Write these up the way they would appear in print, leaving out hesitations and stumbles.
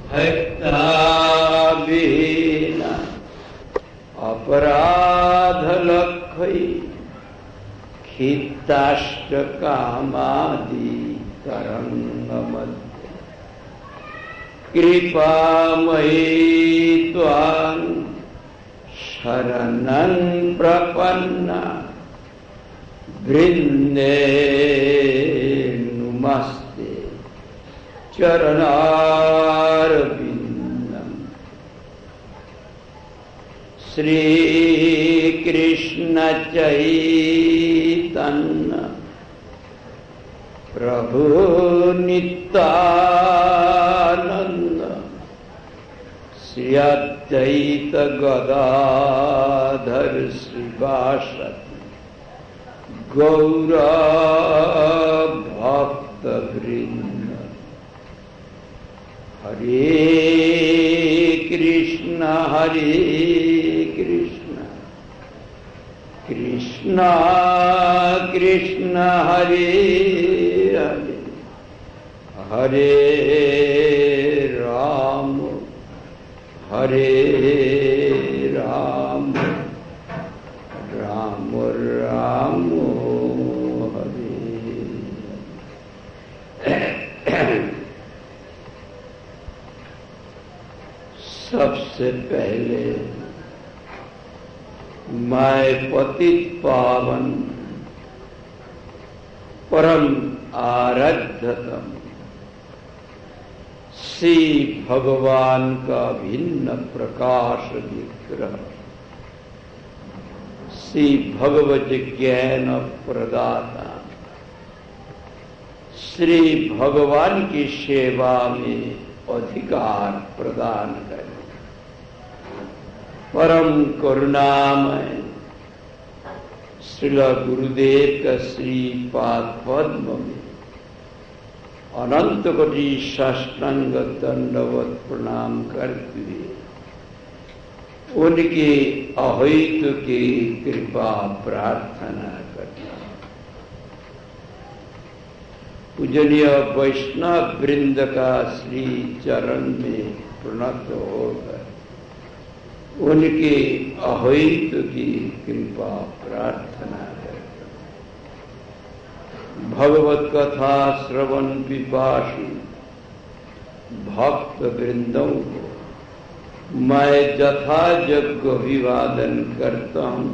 भक्ताभिन अपराध लक्षै खित्ताष्ट कामादि तरंग मध्य कृपामयी त्वां शरणं प्रपन्ना वृंदे नुमस्ते चरणारविंदम। श्री कृष्ण चैतन्य प्रभु नित्यानंद श्री अद्वैत गदाधर श्रीवासदि गौर भक्त वृंद। हरे कृष्ण कृष्ण कृष्ण हरे हरे हरे राम राम राम हरे। सबसे पहले मैं पतित पावन परम आराध्यतम श्री भगवान का भिन्न प्रकाश विग्रह श्री भगवत ज्ञान प्रदाता श्री भगवान की सेवा में अधिकार प्रदान करे परम करुणामय श्रील गुरुदेव का श्रीपाद पद्म में अनंत कोटि साष्टांग दंडवत प्रणाम करते हुए उनकी अहित की कृपा प्रार्थना करता। पूजनीय वैष्णव वृंद का श्री चरण में प्रणत होकर उनके अहित की कृपा प्रार्थना करता। भगवत कथा श्रवण पिपासु भक्त वृंदों को मैं यथा यज्ञ अभिवादन करता हूँ।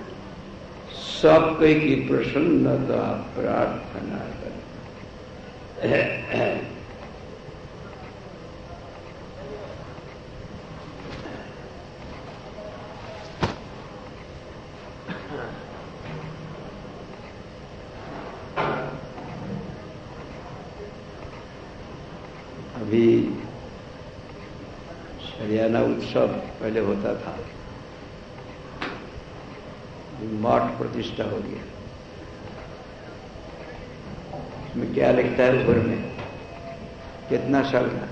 सबके की प्रसन्नता प्रार्थना करता। अभी हरियाणा उत्सव पहले होता था, मठ प्रतिष्ठा हो गया। इसमें क्या लिखता है ऊपर में? कितना साल का?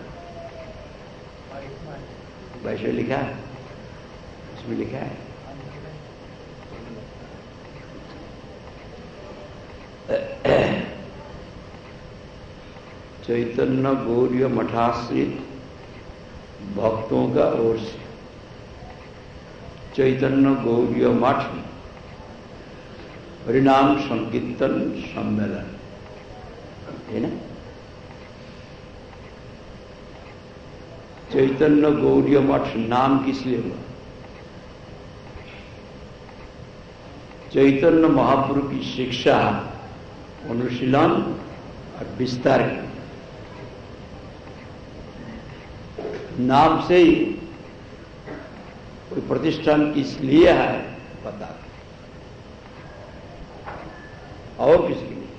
22 लिखा है, इसमें लिखा है चैतन्य गौड़ीय मठाश्रित भक्तों का ओर से चैतन्य गौड़ीय मठ हरिनाम संकीर्तन सम्मेलन है ना। चैतन्य गौड़ीय मठ नाम किस लिए हुआ? चैतन्य महाप्रभु की शिक्षा अनुशीलन और विस्तार की नाम से ही कोई प्रतिष्ठान किस लिए है पता, और किसके लिए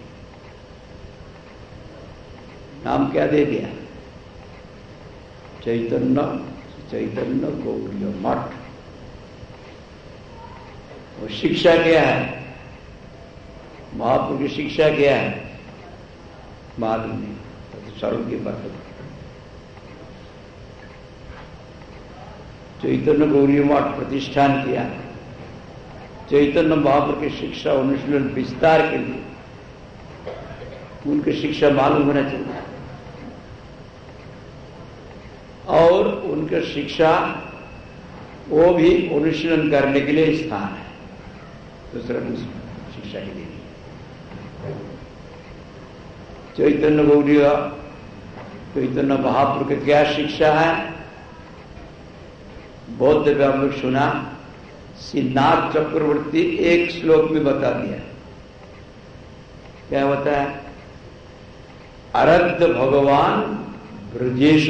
नाम क्या दे दिया? चैतन्य गौड़ीय मठ। वो शिक्षा क्या है? महाप्रभु की शिक्षा क्या है मालूम नहीं, तो सरल की बात है। चैतन्य गौड़ीय मठ प्रतिष्ठान किया चैतन्य महाप्रभु की शिक्षा अनुशीलन विस्तार के लिए। उनकी शिक्षा मालूम होना चाहिए उनका शिक्षा वो भी अनुशीलन करने के लिए स्थान है, दूसरा शिक्षा के लिए नहीं। चैतन्य गौड़ीय चैतन्य महाप्रभु की क्या शिक्षा है? बौद्ध में हम लोग सुना, श्रीनाथ चक्रवर्ती एक श्लोक में बता दिया। क्या बताया? आराध्य भगवान ब्रजेश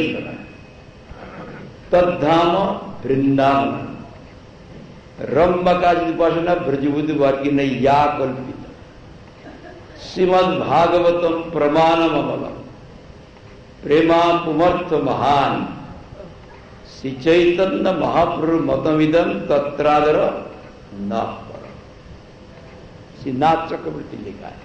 तद्धाम वृंदावन रम्भ का उपासना ब्रजबुद्धि वर्गी ने या कल्पित श्रीमद भागवतम प्रमाणम अमलम प्रेमा पुमर्थ महान श्री चैतन्य महाप्रभु मतमिदम तत्रादर न पर। श्रीनाथ चक्रवर्ती लिखा है।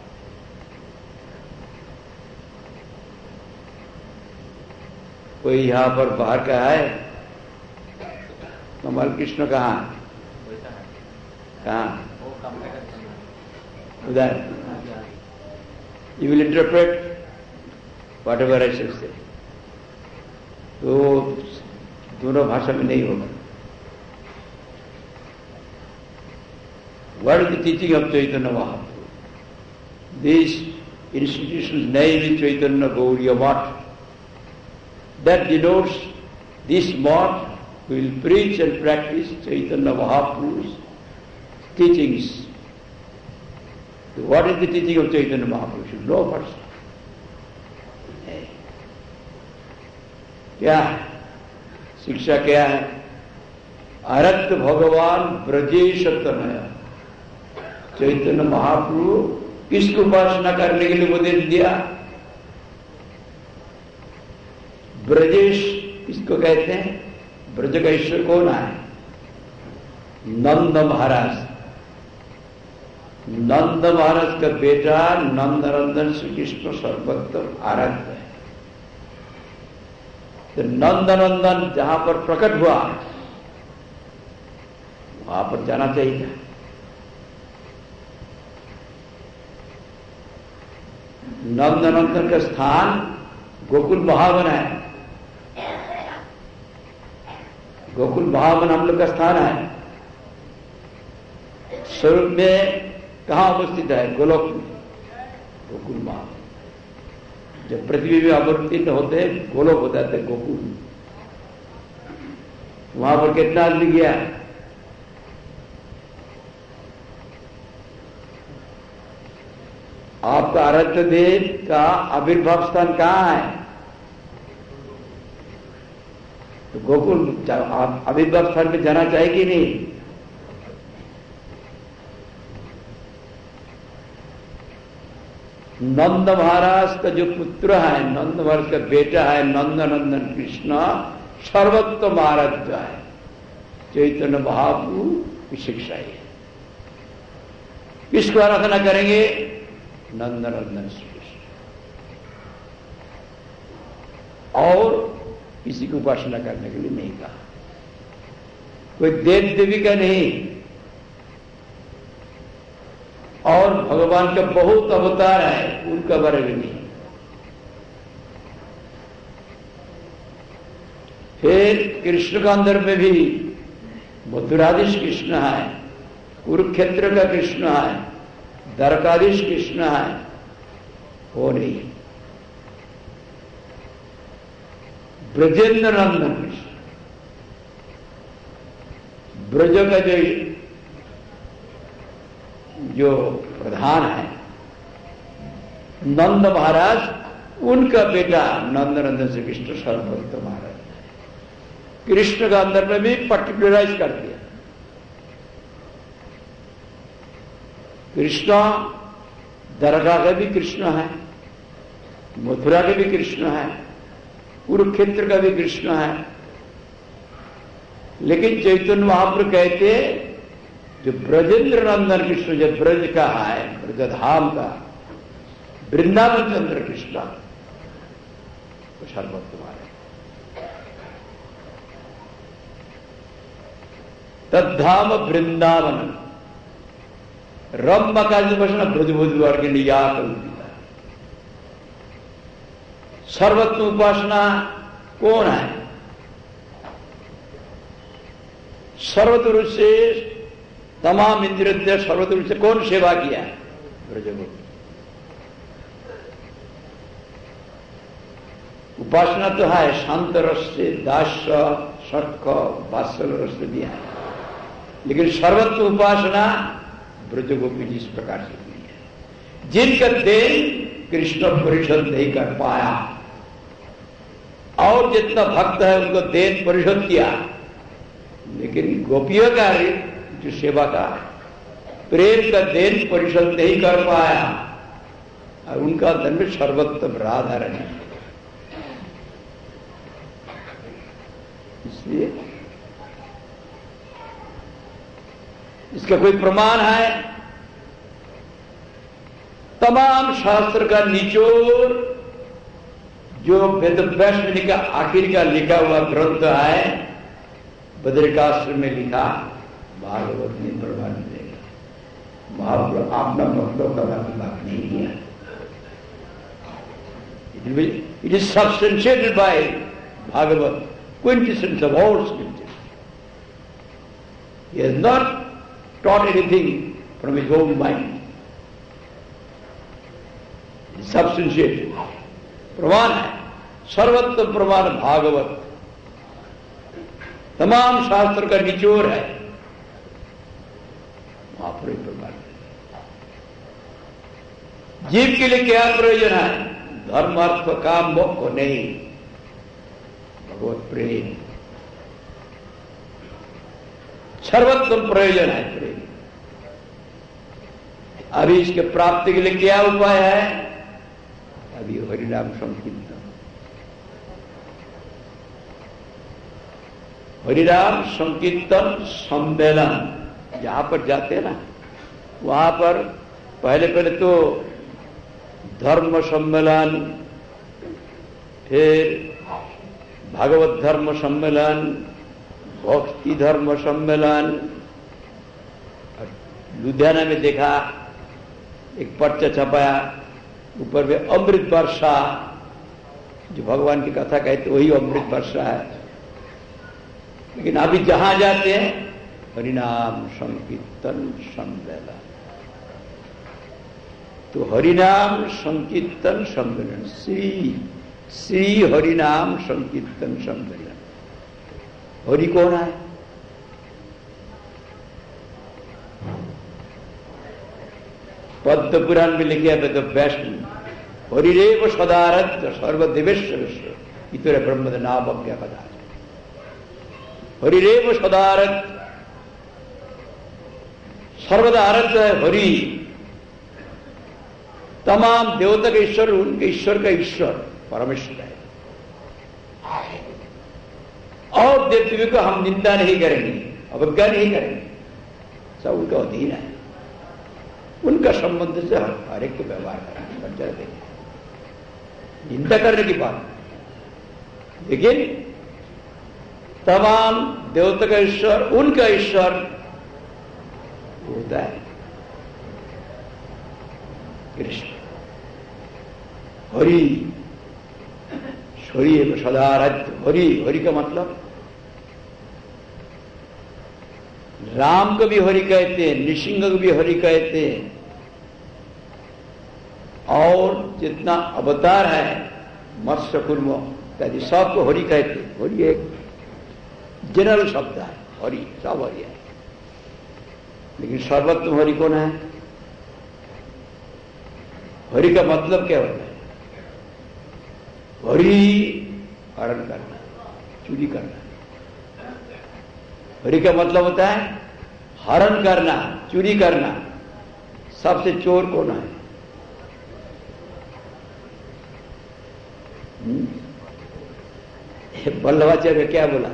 कोई यहां पर बाहर का है? कमल कृष्ण कहाँ उधर? You will interpret whatever I should say. तो दोनों भाषा में नहीं होगा। What is the teaching of Chaitanya Mahaprabhu? This institution's name is Chaitanya Gauriya Math. That denotes this math will preach and practice Chaitanya Mahaprabhu's teachings. So what is the teaching of Chaitanya Mahaprabhu? You should know first. क्या शिक्षा क्या है? आराध्य भगवान ब्रजेश तनया। चैतन्य महाप्रभु किसको उपासना करने के लिए उपदेश दिया? ब्रजेश किसको कहते हैं? ब्रज का ईश्वर कौन है? नंद महाराज। नंद महाराज का बेटा नंदनंदन श्री कृष्ण सर्वोत्तम आराध्य है। तो नंदनंदन जहां पर प्रकट हुआ वहां पर जाना चाहिए। नंदनंदन का स्थान गोकुल महावन है। गोकुल महावन हम लोग का स्थान है। स्वरूप में कहां उपस्थित है? गोलोक में। गोकुल महावन जब पृथ्वी में अवतीर्ण होते गोलोक हो जाते गोकुल। वहां पर कितना आदमी गया? आपका आराध्य देव का आविर्भाव स्थान कहां है? तो गोकुल आविर्भाव स्थान पे जाना चाहिए कि नहीं? नंद महाराज का जो पुत्र है, नंद महाराज का बेटा है नंदनंदन कृष्ण सर्वोत्तम आराध्य है। चैतन्य महाप्रभु की शिक्षा है। किसको आराधना करेंगे? नंदनंदन श्री कृष्ण। और किसी को उपासना करने के लिए नहीं कहा। कोई देव देवी का नहीं। और भगवान का बहुत अवतार है, उनका बारे में नहीं। फिर कृष्ण का अंदर में भी मथुराधीश कृष्ण है, कुरुक्षेत्र का कृष्ण है, द्वारकाधीश कृष्ण है, वो नहीं। ब्रजेंद्र नंदन कृष्ण, ब्रज का जो प्रधान है नंद महाराज, उनका बेटा नंदनंदन श्री कृष्ण सर्वोत्तम महाराज। कृष्ण का अंदर में भी पर्टिकुलराइज कर दिया। कृष्ण द्वारका का भी कृष्ण है, मथुरा का भी कृष्ण है, कुरुक्षेत्र का भी कृष्ण है। लेकिन चैतन्य महाप्रभु कहते जो ब्रजेंद्र नंदन कृष्ण, जो ब्रज का है, ब्रजधाम का वृंदावन चंद्र कृष्ण तो सर्वोत्तम है। तद्धाम वृंदावन रम्भ का वचन ब्रजबुद्धि वर्ग निया कल्पिता। सर्वोत्तम उपासना कौन है? सर्वतुर से तमाम इंद्रिय सर्वतुर से कौन सेवा किया है? ब्रजगोपी। उपासना तो है शांत रस से, दास्य, सख, वात्सल रस से दिया है, लेकिन सर्वत्र उपासना ब्रजगोपी जी इस प्रकार से हुई है, जिनका देन कृष्ण परिषद नहीं कर पाया, और जितना भक्त है उनको देन परिषद किया, लेकिन गोपियों का जो सेवा का प्रेम का देन परिषद नहीं कर पाया, और उनका धन सर्वोत्तम राधा रानी। इसलिए इसका कोई प्रमाण है? तमाम शास्त्र का निचोड़ जो वेद व्यास में लिखा, आखिर का लिखा हुआ ग्रंथ है, बद्रिकाश्रम में लिखा, भागवत ने प्रमाण देगा। महाप्रभु आपने मतलब का बात नहीं किया। It is substantiated by Bhagavad, quintessence of all scriptures. He has not taught anything from his own mind. It is substantiated. प्रमाण है, सर्वोत्तम प्रमाण भागवत, तमाम शास्त्र का निचोड़ है, महाप्रभु प्रमाण। जीव के लिए क्या प्रयोजन है? धर्म, अर्थ, काम, मोक्ष को नहीं, भगवत प्रेम सर्वोत्तम प्रयोजन है प्रेम। अभी इसके प्राप्ति के लिए क्या उपाय है? अभी हरिनाम संकीर्तन, हरिनाम संकीर्तन सम्मेलन जहां पर जाते हैं ना, वहां पर पहले तो धर्म सम्मेलन, फिर भागवत धर्म सम्मेलन, भक्ति धर्म सम्मेलन। लुधियाना में देखा एक पर्चा छपाया, ऊपर में अमृत वर्षा, जो भगवान की कथा कहते वही अमृत वर्षा है। लेकिन अभी जहां जाते हैं हरिनाम संकीर्तन सम्मेलन, तो हरिनाम संकीर्तन सम्मेलन, श्री हरिनाम संकीर्तन सम्मेलन। हरि कौन है? पद्म पुराण में लिखे वेद व्यास, हरिरेव सदारथ सर्वदेवेश्वर इतर ब्रह्म नामज्ञ पदा। हरिरेव सदारथ, सर्वदा आराध्य है हरि। तमाम देवता का ईश्वर, उनके ईश्वर का ईश्वर परमेश्वर है। और देवदेवी को हम निंदा नहीं करेंगे, अवज्ञा नहीं करेंगे, सब उनका अधीन है। उनका संबंध से हर एक को व्यवहार करना देंगे, निंदा करने की बात। लेकिन तमाम देवता का ईश्वर, उनका ईश्वर होता है कृष्ण। हरि, हरि सदाराध्य। हरि, हरि का मतलब राम को भी हरि कहते हैं, नृसिंह को भी हरि कहते हैं, और जितना अवतार है मत्स्य कुर्म इत्यादि सबको हरि कहते हैं। हरि एक जनरल शब्द है, हरि सब हरि है। लेकिन सर्वोत्तम हरि कौन है? हरि का मतलब क्या होता है? हरि हरण करना, चोरी करना। हरि का मतलब होता है हरण करना, चोरी करना। सबसे चोर कौन है? वल्लभाचार्य क्या बोला?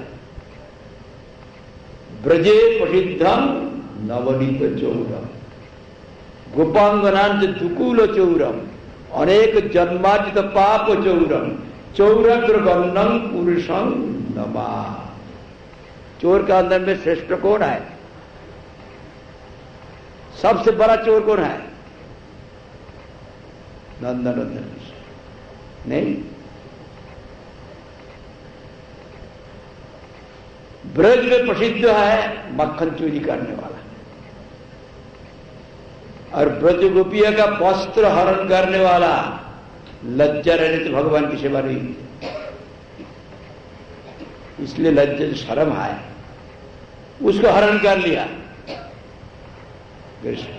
ब्रजे प्रसिद्धम नवनीत चौरम, गोपांगनांच दुकूल चौरम, अनेक जन्मार्जित पाप चौरम, चौरग्र गन्नं पुरुषं नमा। चोर का अंदर में श्रेष्ठ कौन है? सबसे बड़ा चोर कौन है? नंदन नहीं, ब्रज में प्रसिद्ध है मक्खन चोरी करने वाला, और ब्रज गोपिया का वस्त्र हरण करने वाला। लज्जा रहने तो भगवान की सेवा नहीं थी, इसलिए लज्जा शर्म आए, उसको हरण कर लिया कृष्ण।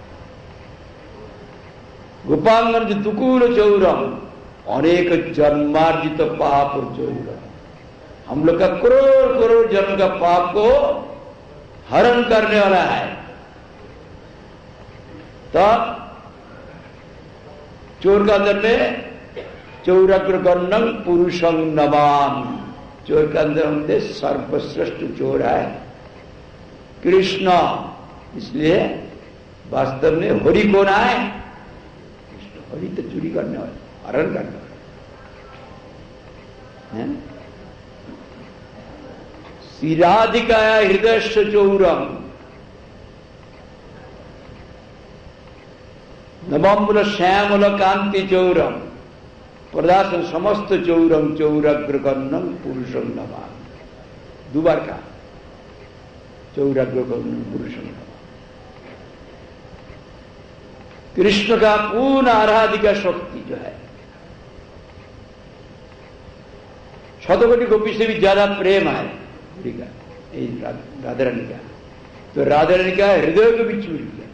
गोपांगन दुकूल चौरम अनेक जन्मार्जित पाप चौरम, हम लोग का करोड़ करोड़ जन्म का पाप को हरण करने वाला है। तब चोर का अंदर में चौरग्र गन्नम पुरुषं नमामि, चोर के अंदर हमने सर्वश्रेष्ठ चोर है कृष्ण। इसलिए वास्तव में हरि कौन है? कृष्ण। हरि तो चोरी करने वाले, हरण करने वाले। श्रीराधिकाया हृदय चौरम नवम्र श्यामल कांति चौरम प्रदासन समस्त चौरम चौरग्र गन्नम पुरुषम नमामि। दोबार का चौरग्र गन्नम पुरुषम नमामि। कृष्ण का पूर्ण आराधिका शक्ति जो है, शतकोटि गोपी से भी ज्यादा प्रेम है राधा रानी का। तो राधा रानी का हृदय को भी चूर किया।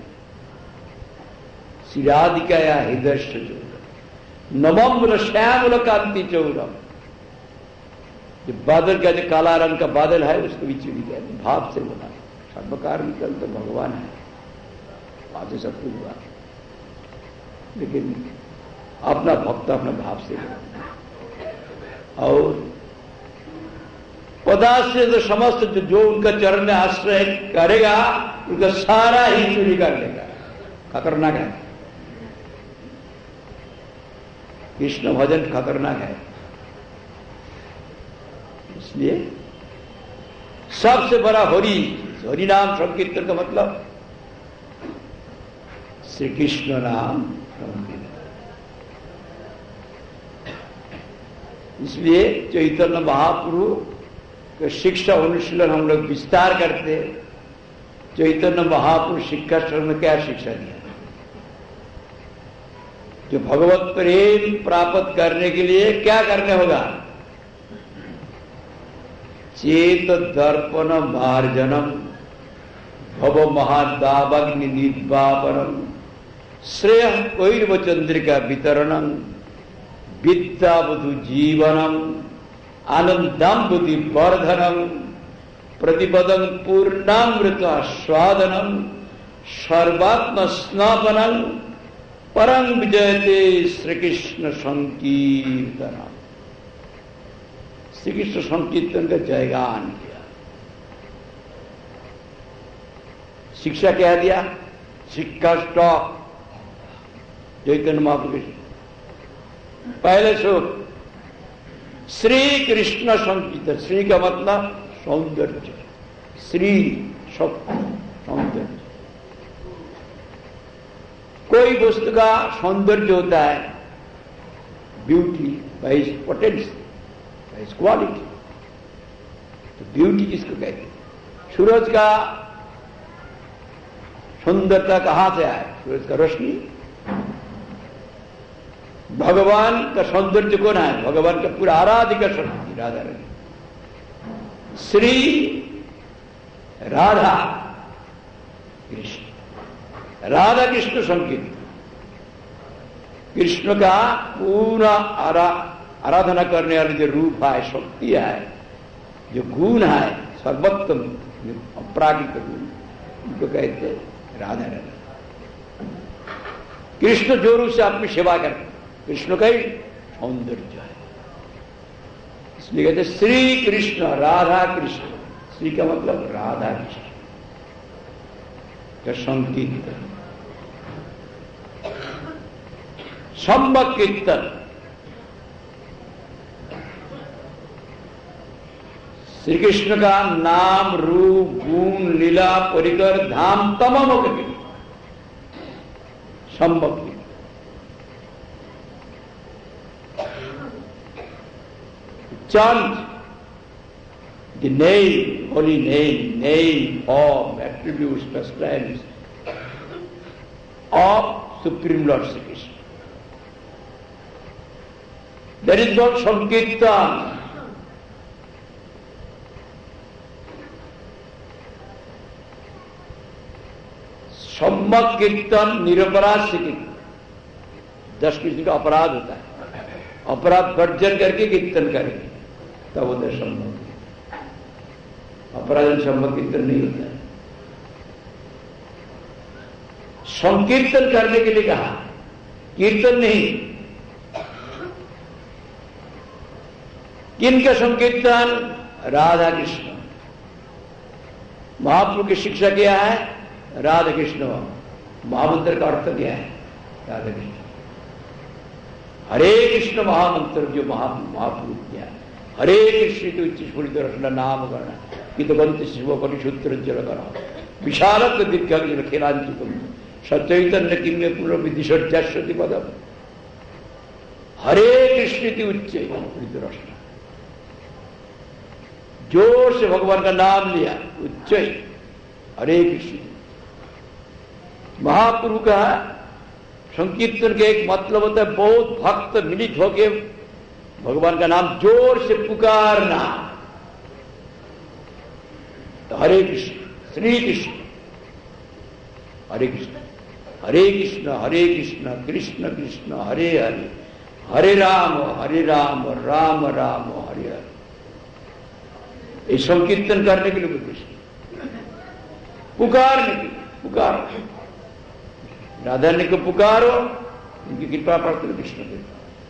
श्रीराधिका या हृदय चौरम नवम्र श्यामल कांति चौरम, जो बादल का जो काला रंग का बादल है उसको भी चूरी किया, भाव से बोला। सर्वकार निकल तो भगवान है, आज सब कुछ हुआ, लेकिन अपना भक्त अपना भाव से बोला। और पदार्थ से जो समस्त जो उनका चरण में आश्रय करेगा उनका सारा ही चोरी कर लेगा। खतरनाक है कृष्ण भजन, खतरनाक है। इसलिए सबसे बड़ा हरि, हरि नाम संकीर्तन का मतलब श्री कृष्ण नाम संकीर्तन। इसलिए चैतन्य महाप्रभु का शिक्षा अनुशीलन हम लोग विस्तार करते। चैतन्य महाप्रभु शिक्षा में क्या शिक्षा दिया? जो भगवत प्रेम प्राप्त करने के लिए क्या करने होगा? चेत दर्पण मार्जनम भव महादावग्नि निर्वापनम श्रेय कैर्व चंद्रिका वितरणम विद्यावधु जीवनम आनंदम बुद्धि वर्धनम प्रतिपदम पूर्णामृत स्वादनम सर्वात्म स्नापनम परम विजयते श्री कृष्ण संकीर्तन। श्री कृष्ण संकीर्तन का जयगान किया। शिक्षा क्या दिया? शिक्षा स्टॉक चैतन्य महाप्रभु। पहले श्लोक श्री कृष्ण संकीर्तन। श्री का मतलब सौंदर्य, श्री शक्ति सौंदर्य। कोई वस्तु का सौंदर्य होता है beauty by its potential, by its quality. तो ब्यूटी किसको कहते हैं? सूरज का सुंदरता कहां से आए? सूरज का रोशनी। भगवान का सौंदर्य कौन है? भगवान का पूरा आराधिका शक्ति राधा रानी। श्री राधा कृष्ण, राधा कृष्ण संकीर्तन। कृष्ण का पूरा आराधना करने वाले जो रूप है, शक्ति है, जो गुण है, सर्वोत्तम अपरागिक गुण, उनको कहते हैं राधा राधा। कृष्ण जो रूप से अपनी सेवा करते, कृष्ण का ही सौंदर्य है। इसलिए कहते श्री कृष्ण राधा कृष्ण। श्री का मतलब राधा कृष्ण का संकीर्तन, सम्यक कीर्तन। श्री कृष्ण का नाम रूप गुण लीला परिकर धाम तमाम सम्यक कीर्तन। चंद the name, holy name, form, attributes, pastimes of Supreme Lord Sri Krishna. That is called Sankirtan. सम्यक कीर्तन निरपराध से कीर्तन। 10 किस्म का अपराध होता है, अपराध वर्जन करके कीर्तन करेंगे तब होता है सम्यक। अपराध सम्यक कीर्तन नहीं होता है। संकीर्तन करने के लिए कहा, कीर्तन नहीं। किनका संकीर्तन? राधा कृष्ण। महाप्रभु की शिक्षा क्या है? राधा कृष्ण। महामंत्र का अर्थ क्या है? राधा कृष्ण। हरे कृष्ण महामंत्र जो महाप्रभु किया है। हरे कृष्ण उच्च स्फुरित रचना नाम करना कि तो बंत शिव परिशुद्ध जल करा विशालक दीर्घ खेलांचुकम सचैतन्य किम्य पूर्व विदिशति पदम। हरे कृष्ण उच्च स्फुरित रचना, जोर से भगवान का नाम लिया, उच्च हरे कृष्ण। महाप्रभु का संकीर्तन के एक मतलब होता है बहुत भक्त मिलित होके भगवान का नाम जोर से पुकारना। तो हरे कृष्ण, श्री कृष्ण, हरे कृष्ण, हरे कृष्ण, हरे कृष्ण, कृष्ण कृष्ण, हरे हरे, हरे राम, राम राम, हरे हरे। ये संकीर्तन करने के लिए कृष्ण पुकारने के लिए, पुकार राधा ने को पुकारो, उनकी कृपा प्राप्त कृष्ण के।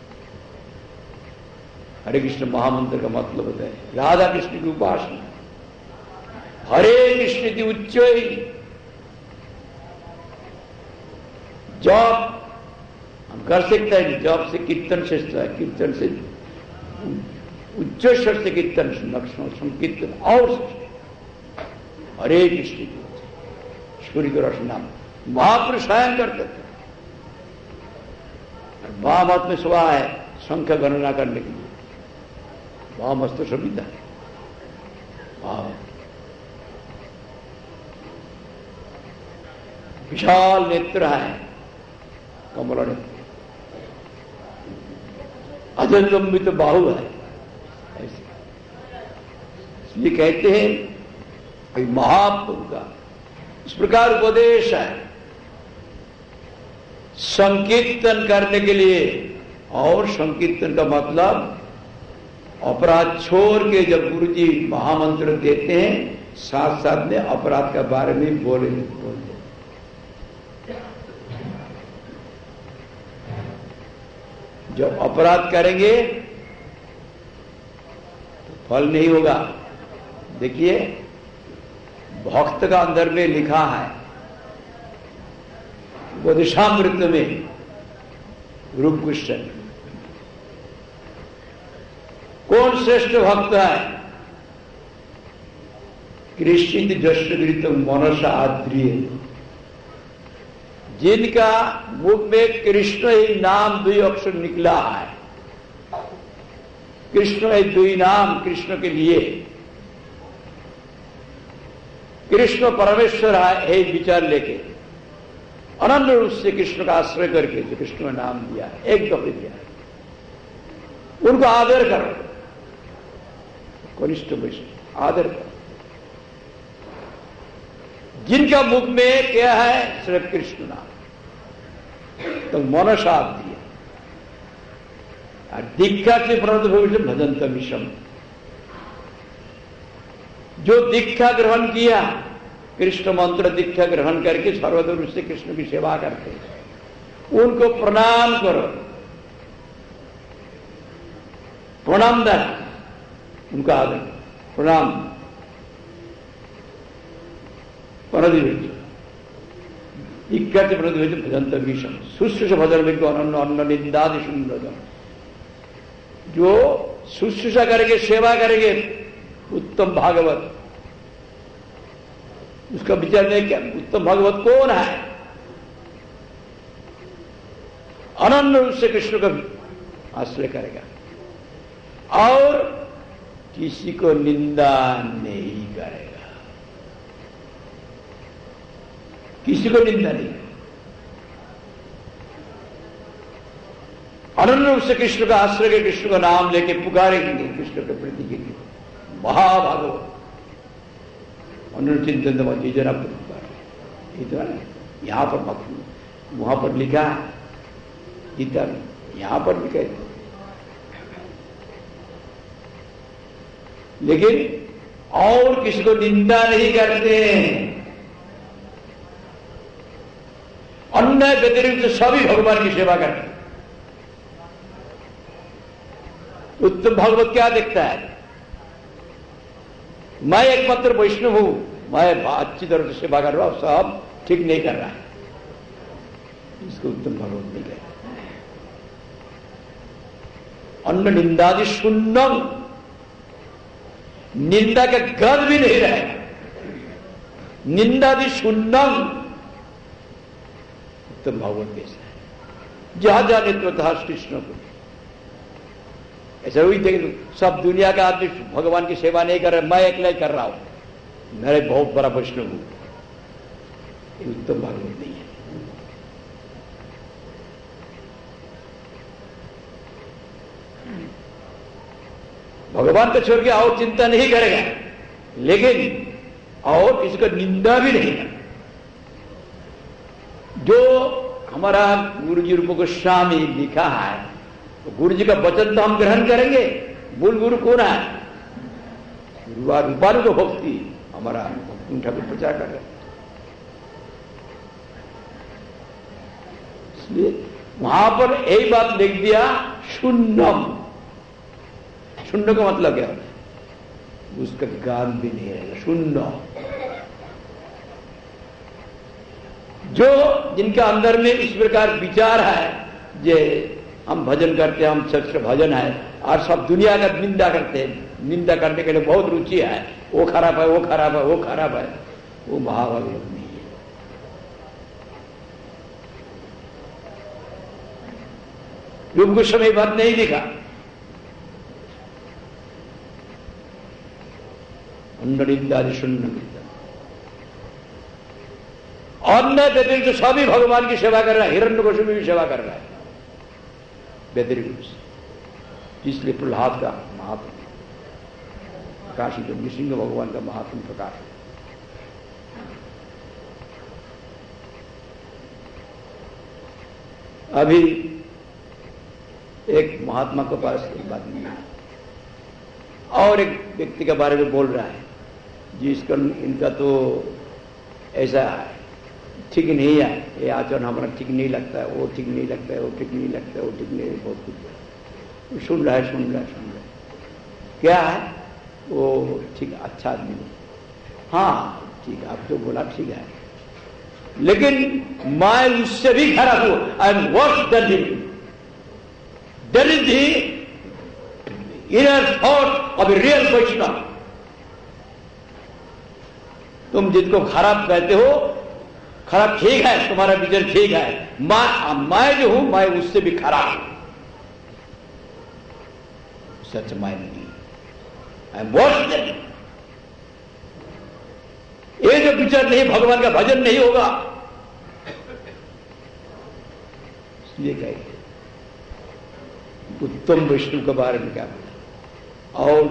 हरे कृष्ण महामंत्र का मतलब होता है राधा कृष्ण की उपासना। हरे कृष्ण की उच्च जॉब हम कर सकते हैं, जॉब से कीर्तन से, कीर्तन से उच्च स्वर से कीर्तन, संकीर्तन और हरे कृष्ण की सूर्य को रचना महापुरुष स्वयं करते थे। महामत में सुबह है संख्या गणना करने के लिए, महामस्त सुविधा है। विशाल नेत्र है, कमला नेत्र, अजलंबित बाहु है, ऐसे इसलिए कहते हैं महाप्रभु का इस प्रकार उपदेश है संकीर्तन करने के लिए। और संकीर्तन का मतलब अपराध छोड़ के जब गुरुजी महामंत्र देते हैं साथ साथ में अपराध के बारे में बोलते। जब अपराध करेंगे तो फल नहीं होगा। देखिए भक्त का अंदर में लिखा है गोदिशामृत में रूप कृष्ण कौन श्रेष्ठ भक्त है? कृष्ण जश्वृत मनसा आद्रिय, जिनका मुख में कृष्ण ही नाम 2 अक्षर निकला है। कृष्ण है 2 नाम कृष्ण के लिए। कृष्ण परमेश्वर है एक विचार लेके अनन्य रूप से कृष्ण का आश्रय करके जो कृष्ण ने नाम दिया है, एक दफे दिया है, उनको आदर करो, कनिष्ठ वैष्णव आदर करो। जिनका मुख में क्या है? सिर्फ कृष्ण नाम, तो मनसा दिया। और दीक्षा से प्राप्त भविष्य भजंत विषम, जो दीक्षा ग्रहण किया, कृष्ण मंत्र दीक्षा ग्रहण करके सर्वदा रूप से कृष्ण की सेवा करते, उनको प्रणाम करो, प्रणाम दर उनका आदर, प्रणाम दीक्षा से प्राप्त भजंत विषम शुश्रूष भजन में अनन्न अन्न निंदादि सुंदर, जो शुश्रूषा करेंगे सेवा करेंगे उत्तम भागवत, उसका विचार नहीं क्या उत्तम भागवत कौन है? अनन्य रूप से कृष्ण का आश्रय करेगा और किसी को निंदा नहीं करेगा, किसी को निंदा नहीं। अनन्य रूप से कृष्ण का आश्रय के, कृष्ण का नाम लेके पुकारेंगे, कृष्ण के प्रति के महाभागवत अनन्य चिंतन जरा पुकारे। तो यहां पर वहां पर लिखा है गीता में, यहां पर भी कहते, लेकिन और किसी को निंदा नहीं करते। अन्य व्यतिरिक्त सभी भगवान की सेवा करते। उत्तम भागवत क्या देखता है? मैं एकमात्र वैष्णव हूं, मैं अच्छी तरह से सेवा कर रहा हूं, सब ठीक नहीं कर रहा है, इसको उत्तम भागवत नहीं कहते। अन्न निंदादि शून्यम, निंदा का गंध भी नहीं रहेगा, निंदादि शून्यम उत्तम भागवत कैसा है? जहां जहां नेत्र था कृष्ण को, ऐसा वही देख लो, सब दुनिया का आदमी भगवान की सेवा नहीं कर रहे, मैं अकेला ही कर रहा हूं, मेरे बहुत बड़ा वैष्णव हूं, ये उत्तम भागवत नहीं है। भगवान को छोड़ के और चिंता नहीं करेगा, लेकिन और इसको निंदा भी नहीं करेगा। जो हमारा गुरु जी रूप गोस्वामी लिखा है, तो गुरु जी का वचन तो हम ग्रहण करेंगे। मूल गुरु कौन है? रूपानु को भक्ति, हमारा ठाकुर प्रचार कर रहे हैं। इसलिए वहां पर यही बात लिख दिया, शून्यम। शून्य का मतलब क्या है? उसका गान भी नहीं रहेगा, शून्य। जो जिनका अंदर में इस प्रकार विचार है, जे हम भजन करते हैं, हम सच भजन है, और सब दुनिया का निंदा करते हैं, निंदा करने के लिए बहुत रुचि है, वो खराब है, वो खराब है, वो खराब है, वो महाभागवत नहीं है। रूप गोस्वामी बात नहीं लिखा। निंदादि शून्य, अन्य व्यतिरिक्त तो सभी भगवान की सेवा कर रहा है, हिरण्यकशिपु भी सेवा कर रहा है व्यतिरिक्त से। इसलिए प्रहलाद का महात्मा प्रकाशित, नृसिंह भगवान का महात्मा प्रकाश। अभी एक महात्मा के पास एक बात नहीं है, और एक व्यक्ति के बारे में बोल रहा है जिसका इनका तो ऐसा है, ठीक नहीं है, ये आचरण हमारा ठीक नहीं लगता है, वो ठीक नहीं लगता है, वो ठीक नहीं लगता है, वो ठीक नहीं, बहुत कुछ सुन रहा है, सुन रहा है, सुन रहा है। क्या है वो? ठीक, अच्छा आदमी है, हाँ ठीक, आप जो बोला ठीक है, लेकिन मैं उससे भी खराब हूं। I am worse than him. There is the inner thought of a real Vaishnava. तुम जिसको खराब कहते हो, खराब ठीक है, तुम्हारा विजन ठीक है, मैं जो हूं, मैं उससे भी खराब हूं। सच मैं नहीं, आई एम वर्स देन। ये जो विचार नहीं, भगवान का भजन नहीं होगा। इसलिए कहते उत्तम वैष्णव के बारे में क्या बोला? और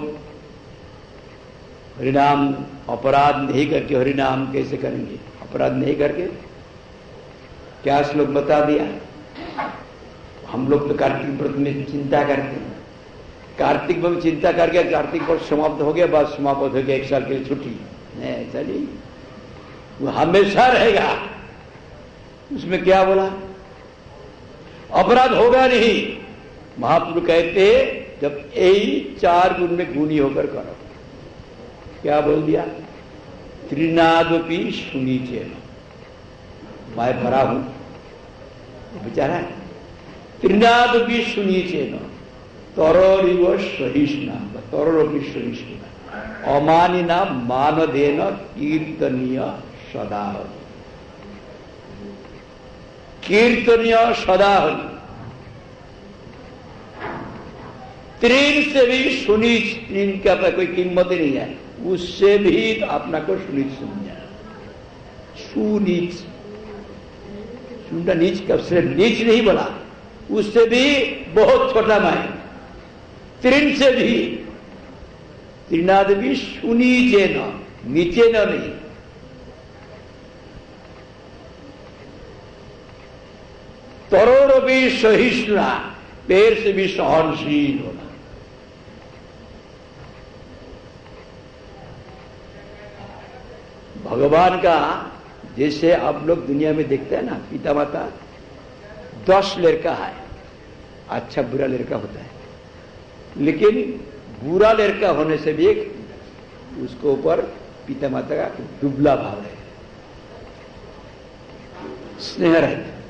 हरिनाम अपराध नहीं करके हरिनाम कैसे करेंगे? अपराध नहीं करके क्या श्लोक बता दिया? हम लोग तो कार्तिक व्रत में चिंता करते हैं, कार्तिक में चिंता करके कार्तिक व्रत समाप्त हो गया, बस समाप्त हो गया, 1 साल के लिए छुट्टी नहीं, ऐसा नहीं, वो हमेशा रहेगा। उसमें क्या बोला? अपराध होगा नहीं। महाप्रभु कहते जब यही 4 गुण में गुणी होकर करो। क्या बोल दिया? त्रिनादपि सुनीचे, मैं भरा हूं बेचारा। त्रिनादपि सुनीचे न तरोरिव सहिष्णा, तरोरपि सहिष्णा, अमानिना मानदेन कीर्तनीय सदा हरि, कीर्तनीय सदा हरि। तृण से भी सुनीच, तृण का कोई कीमत ही नहीं है, उससे भी तो अपना को सुनीच समझा। सुनीच, सुनना नीच का सिर्फ नीच नहीं बोला, उससे भी बहुत छोटा माय, तृण से भी, तृणाद भी सुनीचे न, नीचे न नहीं। तरोर भी सहिष्णुता, पैर से भी सहनशील होना। भगवान का जैसे आप लोग दुनिया में देखते हैं ना, पिता माता 10 लड़का है, अच्छा बुरा लड़का होता है, लेकिन बुरा लड़का होने से भी एक उसको ऊपर पिता माता का दुबला भाव है, स्नेह रहता है।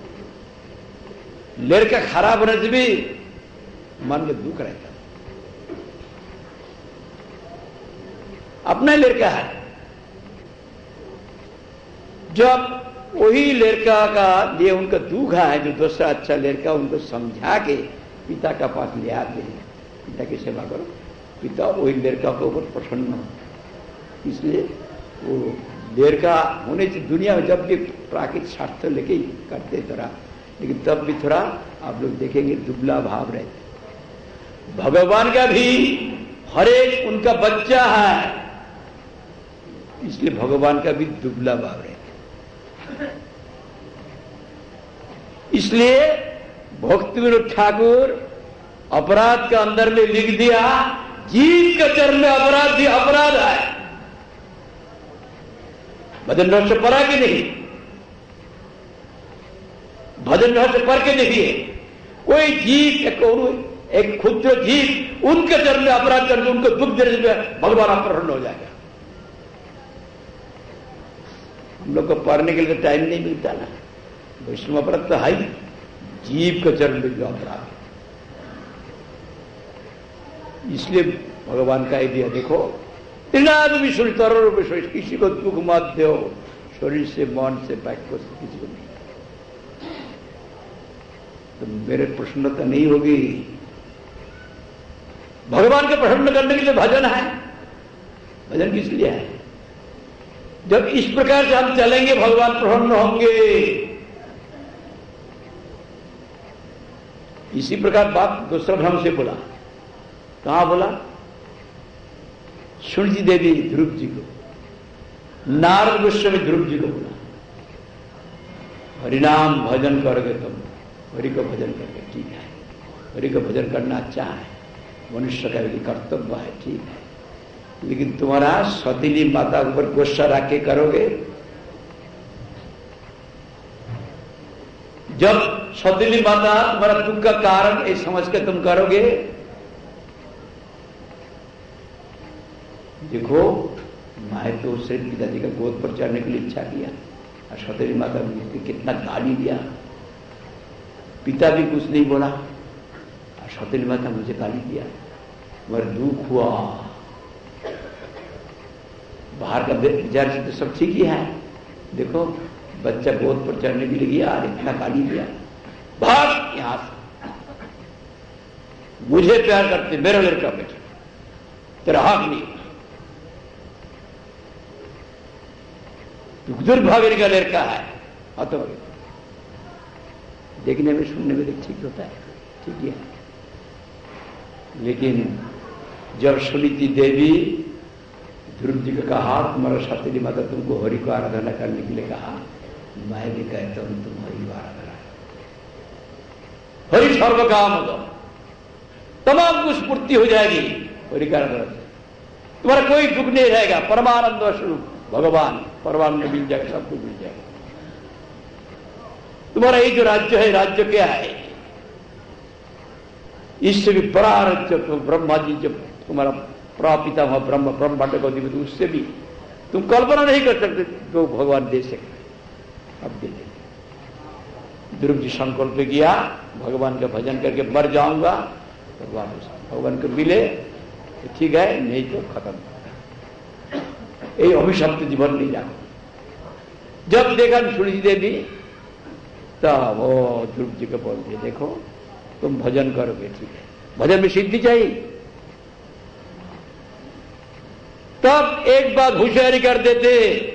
लड़का खराब होने से भी मन में दुख रहता है, अपना लड़का है। जब वही लड़का का लिए उनका दुख है, जो दूसरा अच्छा लड़का, उनको समझा के पिता का पास ले आते हैं, पिता की सेवा करो, पिता वही लड़का के ऊपर प्रसन्न हो। इसलिए वो लड़का होने से दुनिया में जब भी प्राकृतिक स्वार्थ लेके करते थोड़ा, लेकिन तब भी थोड़ा आप लोग देखेंगे दुबला भाव रहते। भगवान का भी हर एक उनका बच्चा है, इसलिए भगवान का भी दुबला भाव रहता। इसलिए भक्ति विनोद ठाकुर अपराध का अंदर में लिख दिया, जीव के चरण में अपराध ही अपराध है, भजन रहस्य पढ़ा कि नहीं? भजन रहस्य पढ़ के देखिए, कोई जीव, एक क्षुद्र जीव उनके चरण में अपराध करके उनको दुख देने में भगवान प्रसन्न हो जाएगा। हम लोग को पढ़ने के लिए तो टाइम नहीं मिलता ना, वैष्णव अपराध तो है, जीव के चरण में जो अपराध, इसलिए भगवान का दिया। देखो, त्रिनाद भी सुन, तरल भी सुन, किसी को दुख मत दो, शरीर से, मन से, वाक्य से, किसी को नहीं। तो मेरे प्रसन्नता नहीं होगी। भगवान को प्रसन्न करने के लिए भजन है। भजन किस लिए है? जब इस प्रकार से हम चलेंगे भगवान प्रसन्न होंगे। इसी प्रकार बात दूसरा ढंग से बोला। कहां बोला? सुनती देवी ध्रुव जी को, नारद गोस्वामी ध्रुव जी को बोला, हरिनाम भजन करोगे तुम, हरि को भजन करके, ठीक है, हरि को भजन करना अच्छा है, मनुष्य का भी कर्तव्य है, ठीक है, लेकिन तुम्हारा सतीली माता के ऊपर गुस्सा रख के करोगे। जब सतीली माता तुम्हारा दुख का कारण ये समझ के तुम करोगे, देखो मैं तो उससे पिताजी का गोद पर चढ़ने के लिए इच्छा किया और सतीली माता ने कितना गाली दिया, पिता भी कुछ नहीं बोला और सतीली माता मुझे गाली दिया, मगर दुख हुआ। बाहर का विचार से तो सब ठीक ही है, देखो बच्चा गोद पर चढ़ने के लिए गया और इतना गाली दिया, भाग यहां से, मुझे प्यार करते, मेरा लड़का बेटा, तेरा हक नहीं, दुर्भाग्य का लड़का है। तो देखने में सुनने में ठीक होता है, ठीक है, लेकिन जब सुनीति देवी ध्रुव जी को कहा, तुम्हारा सतीली माता तुमको हरि को आराधना करने के लिए कहा, मैं भी कहता हूं तुम हरि को आराधना करो, हरि सर्व काम हो, तमाम कुछ पूर्ति हो जाएगी हरि का आराधना से, तुम्हारा कोई दुख नहीं रहेगा। परमानंद स्वरूप भगवान परमानंद मिल जाएगा, सब कुछ मिल जाएगा। तुम्हारा ये जो राज्य है, राज्य क्या है? इससे भी बड़ा राज्य तो ब्रह्मा जी जब तुम्हारा प्रापिता हुआ ब्रह्म ब्रह्मांड को दिव्य, उससे भी तुम कल्पना नहीं कर सकते जो भगवान दे सकते, अब दे देंगे। ध्रुव जी संकल्प किया, भगवान का भजन करके मर जाऊंगा, भगवान को मिले तो ठीक है, नहीं तो खत्म, ये अभिशप्त जीवन नहीं जाओ। जब देखा सुनी देवी तब वो ध्रुव जी को बोल दिया, देखो तुम भजन करोगे ठीक है, भजन में सिद्धि चाहिए। तब एक बात होशियारी कर देते,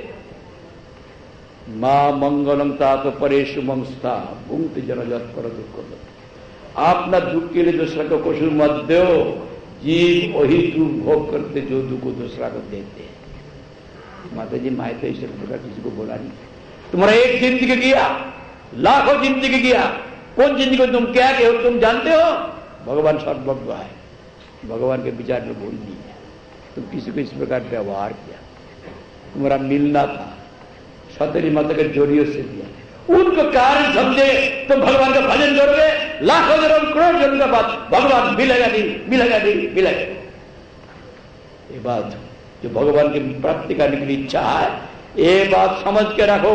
मां मंगलम ता तो परेशु मंस्था भूंगत जनजत पर दुख। अपना दुख के लिए दूसरा को कुछ मत दो, जीव वही दुख भोग करते जो दुख को दूसरा को देते हैं। माता जी माए तो इस प्रकार किसी को बोला नहीं। तुम्हारा एक जिंदगी गया, लाखों जिंदगी गया, कौन जिंदगी को तुम क्या कहो तुम जानते हो? भगवान सर्वज्ञ है, भगवान के विचार में भूल नहीं है। तुम किसी को इस प्रकार व्यवहार किया, तुम्हारा मिलना था सतरी माता के जोड़ियों से दिया, उनको कारण समझे तो भगवान का भजन करोगे, लाखों जन्म करोड़ जन्म का बाद भगवान मिलेगा नहीं, मिलेगा नहीं, मिलेगा। ये बात जो भगवान की प्राप्ति करने की इच्छा है, ये बात समझ के रखो।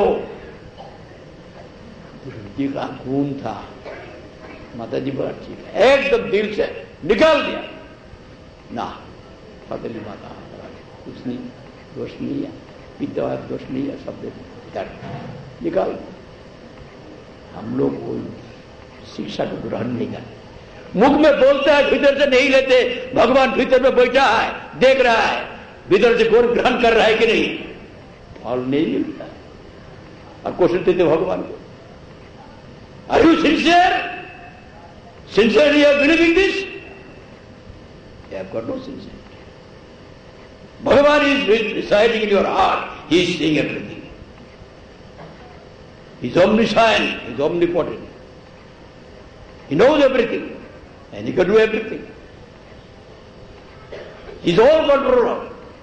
जी का खून था, माता जी बड़ा ठीक है, एकदम दिल से निकाल दिया ना। सतली माता कुछ नहीं, दोष नहीं है, पिता दोष नहीं है, सब निकाल। हम लोग कोई शिक्षा को ग्रहण नहीं करते, मुख में बोलते हैं, भीतर से नहीं लेते। भगवान भीतर में बैठा है, देख रहा है, भीतर से कौन ग्रहण कर रहा है कि नहीं, फल नहीं मिलता है। और क्वेश्चन देते भगवान को, are you sincere? Sincerely you are believing this? You have got no sincerity. Bhagavan is residing in your heart. He is seeing everything. He is omniscient. He is omnipotent. He knows everything. And he can do everything. He is all controller.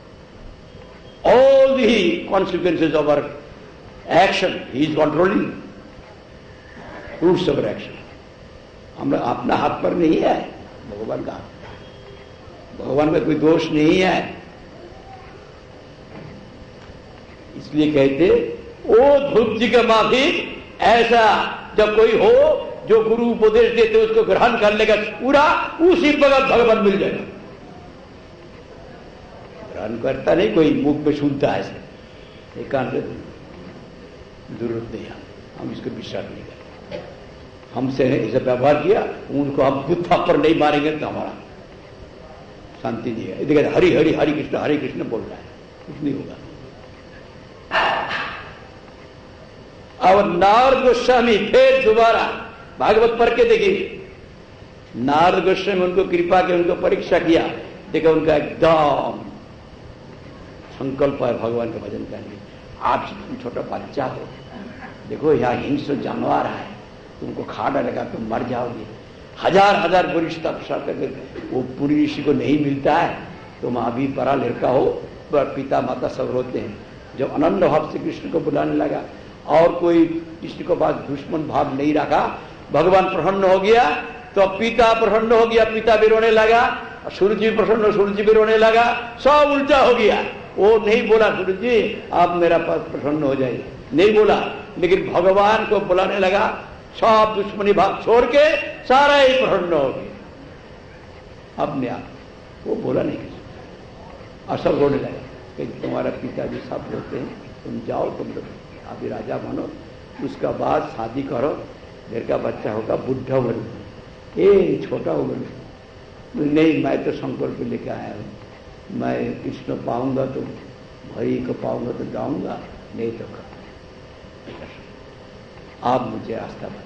All the consequences of our action, he is controlling. Fruits of our action. हम अपना हाथ पर नहीं है, भगवान का, भगवान का कोई दोष नहीं है। इसलिए कहते ओ ध्रुव जी का माफिक, ऐसा जब कोई हो जो गुरु उपदेश देते उसको ग्रहण कर लेगा पूरा, उसी वक्त भगवान मिल जाएगा। ग्रहण करता नहीं कोई, मुख में सुनता है ऐसे, एकांत जरूरत नहीं, हम इसको विश्वास नहीं करते। हमसे ऐसा व्यवहार किया, उनको हम बुद्धा पर नहीं मारेंगे तो हमारा शांति नहीं है। देखिए हरि हरि हरि कृष्ण बोल रहा है, कुछ नहीं होगा। और नारद गोस्वामी फिर दोबारा भागवत पढ़ के देखिए, नारद गोस्वामी उनको कृपा के उनको परीक्षा किया, देखो उनका एकदम संकल्प है भगवान का भजन करने। आप छोटा बच्चा हो, देखो यहाँ हिंस्र जानवर है, तुमको खा डालेगा तुम मर जाओगे। हजार हजार वरिष्ठ तपस्या करके वो पूरी ऋषि को नहीं मिलता है, तुम अभी बड़ा लड़का हो, पिता माता सब रोते हैं। जब आनंद भाव से कृष्ण को बुलाने लगा और कोई कृष्ण को पास दुश्मन भाव नहीं रखा, भगवान प्रसन्न हो गया तो पिता प्रसन्न हो गया, पिता भी रोने लगा, सूरज जी प्रसन्न, सूरज जी भी रोने लगा, सब उल्टा हो गया। वो नहीं बोला सूरज जी आप मेरा पास प्रसन्न हो जाइए, नहीं बोला, लेकिन भगवान को बुलाने लगा, सब दुश्मनी भाव छोड़ के सारा ही प्रसन्न हो गया अपने आप। वो बोला नहीं किसी, और सब रोने लगे कि तुम्हारा पिताजी सब रोते हैं, तुम जाओ, तुम लोग अभी राजा बनो, उसका बाद शादी करो, घर का बच्चा होगा, बुढ़ा बनो। ए छोटा हो बनो, नहीं मैं तो संकल्प लेके आया हूँ, मैं कृष्ण पाऊंगा तो हरि को पाऊंगा तो जाऊंगा, नहीं तो कर। आप मुझे रास्ता बताइए।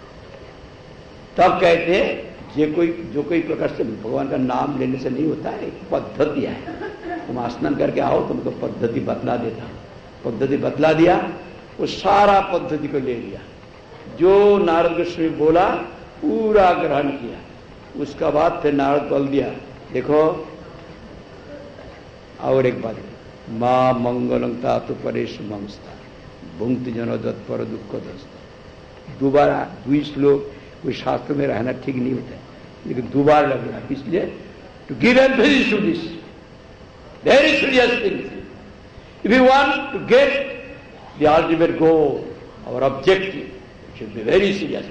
तब कहते जो कोई प्रकार से भगवान का नाम लेने से नहीं होता है, पद्धति है। तुम स्नान करके आओ, तुमको पद्धति बतला देता। पद्धति बतला दिया, वो सारा पद्धति को ले लिया, जो नारद गोस्वामी बोला पूरा ग्रहण किया। उसका बाद फिर नारद बोल दिया, देखो और एक बात, मां मंगलम तातु परेश मंगस्ता भुंक्ति जनो तत्पर दुख दस्ता। दोबारा दुई श्लोक कोई शास्त्र में रहना ठीक नहीं होता है, लेकिन दोबारा लगना, इसलिए to give emphasis to this very serious thing. If you want to get the ultimate goal, our objective should be very serious.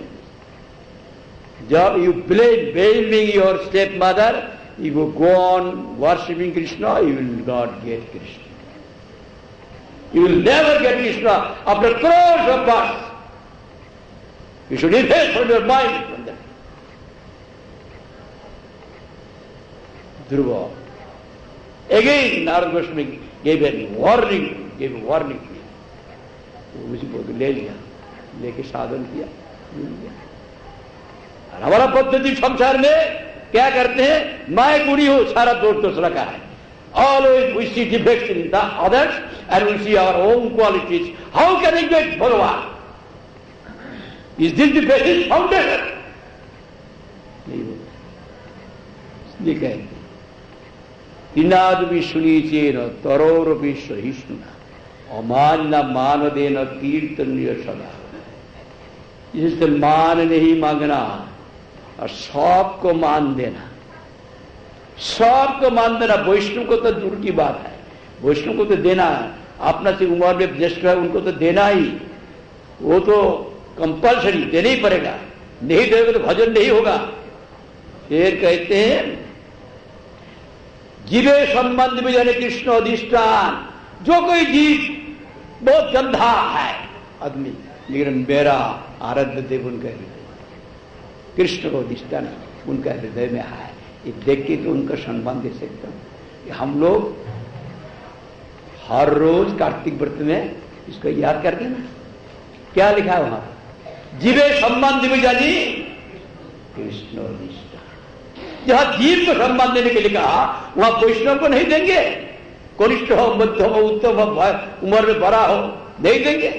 जब you blaming your stepmother, if you go on worshipping Krishna, you will not get Krishna. You will never get Krishna after crores of births. You should erase from your mind from that. Dhruva. Again, Narada Goswami gave a warning. तो उसी को ले लिया, लेके साधन किया, मिल गया। और हमारा पद्धति संसार में क्या करते हैं? मैं गुणी हूं, सारा दोष दूसरा का है। Always we see defects in the others and we see our own qualities. How can we get Bhagavan? Is this the basis foundation? नहीं होता। इसलिए कहते हैं तिनाद भी सुनी चेन तरोर भी सहिष्णुना अमान्य मानदेन कीर्तनीय सदा। जिससे मान नहीं मांगना और सबको मान देना, सबको मान देना। वैष्णव को तो दूर की बात है, वैष्णव को तो देना, अपना से उम्र में ज्येष्ठ है उनको तो देना ही, वो तो कंपल्सरी देना ही पड़ेगा, नहीं देगा तो भजन नहीं होगा। फिर कहते हैं जीवे संबंध में जाने कृष्ण अधिष्ठान। जो कोई जीव बहुत गंधा है आदमी, लेकिन मेरा आराध्य देव उनका हृदय, कृष्ण को अधिष्ठान उनका हृदय में है, ये देख के तो उनका सम्मान दे सकता हूं। हम लोग हर रोज कार्तिक व्रत में इसको याद करते हैं ना, क्या लिखा है वहां? जीवे संबंध में जानी कृष्ण अधिष्ठान। जहां जीव को सम्मान देने के लिए कहा वहां वैष्णव को नहीं देंगे, कनिष्ठ हो, मध्य हो, उत्तम हो, उम्र में बड़ा हो, नहीं देंगे।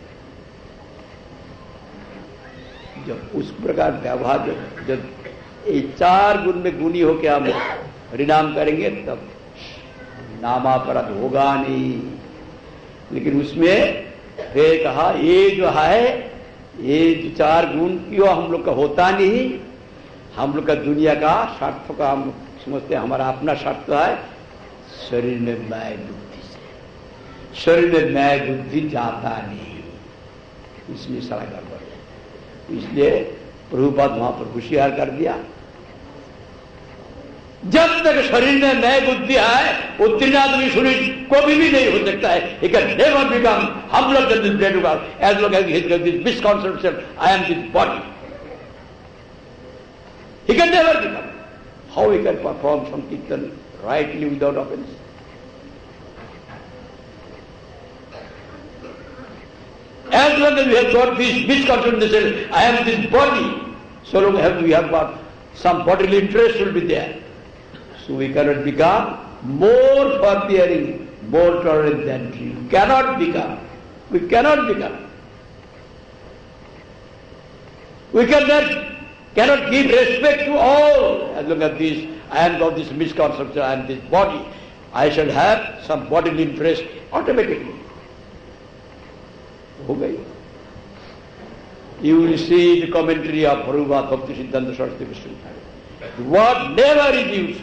जब उस प्रकार व्यवहार जब ये चार गुण में गुणी हो के हम हरिनाम करेंगे तब नामापराध होगा नहीं। लेकिन उसमें फिर कहा ये जो है, ये जो चार गुण क्यों हम लोग का होता नहीं? हम लोग का दुनिया का स्वार्थ का हम समझते हैं, हमारा अपना स्वार्थ है। शरीर में मैं बुद्धि से, शरीर में मैं बुद्धि जाता नहीं, इसलिए सारा गड़बड़ है। इसलिए प्रभुपाद वहां पर होशियार कर दिया, जब तक शरीर में मैं बुद्धि है वो त्रिनाद सुनी को भी नहीं हो सकता है। He can never become humbler than this great God as long as he has this misconception, I am this body. He can never become. How he can perform Sankirtan rightly without offense? As long as we have got this misconception, I am this body, so long as we have got some bodily interest will be there. So we cannot become more forbearing, more tolerant than tree. We cannot become. We cannot become. We cannot give respect to all as long as this, I am of this misconception, I am this body. I shall have some bodily interest automatically. हो गई। You will see the commentary of Prabhupada Bhakti Siddhanta Saraswati Goswami. The word never is used.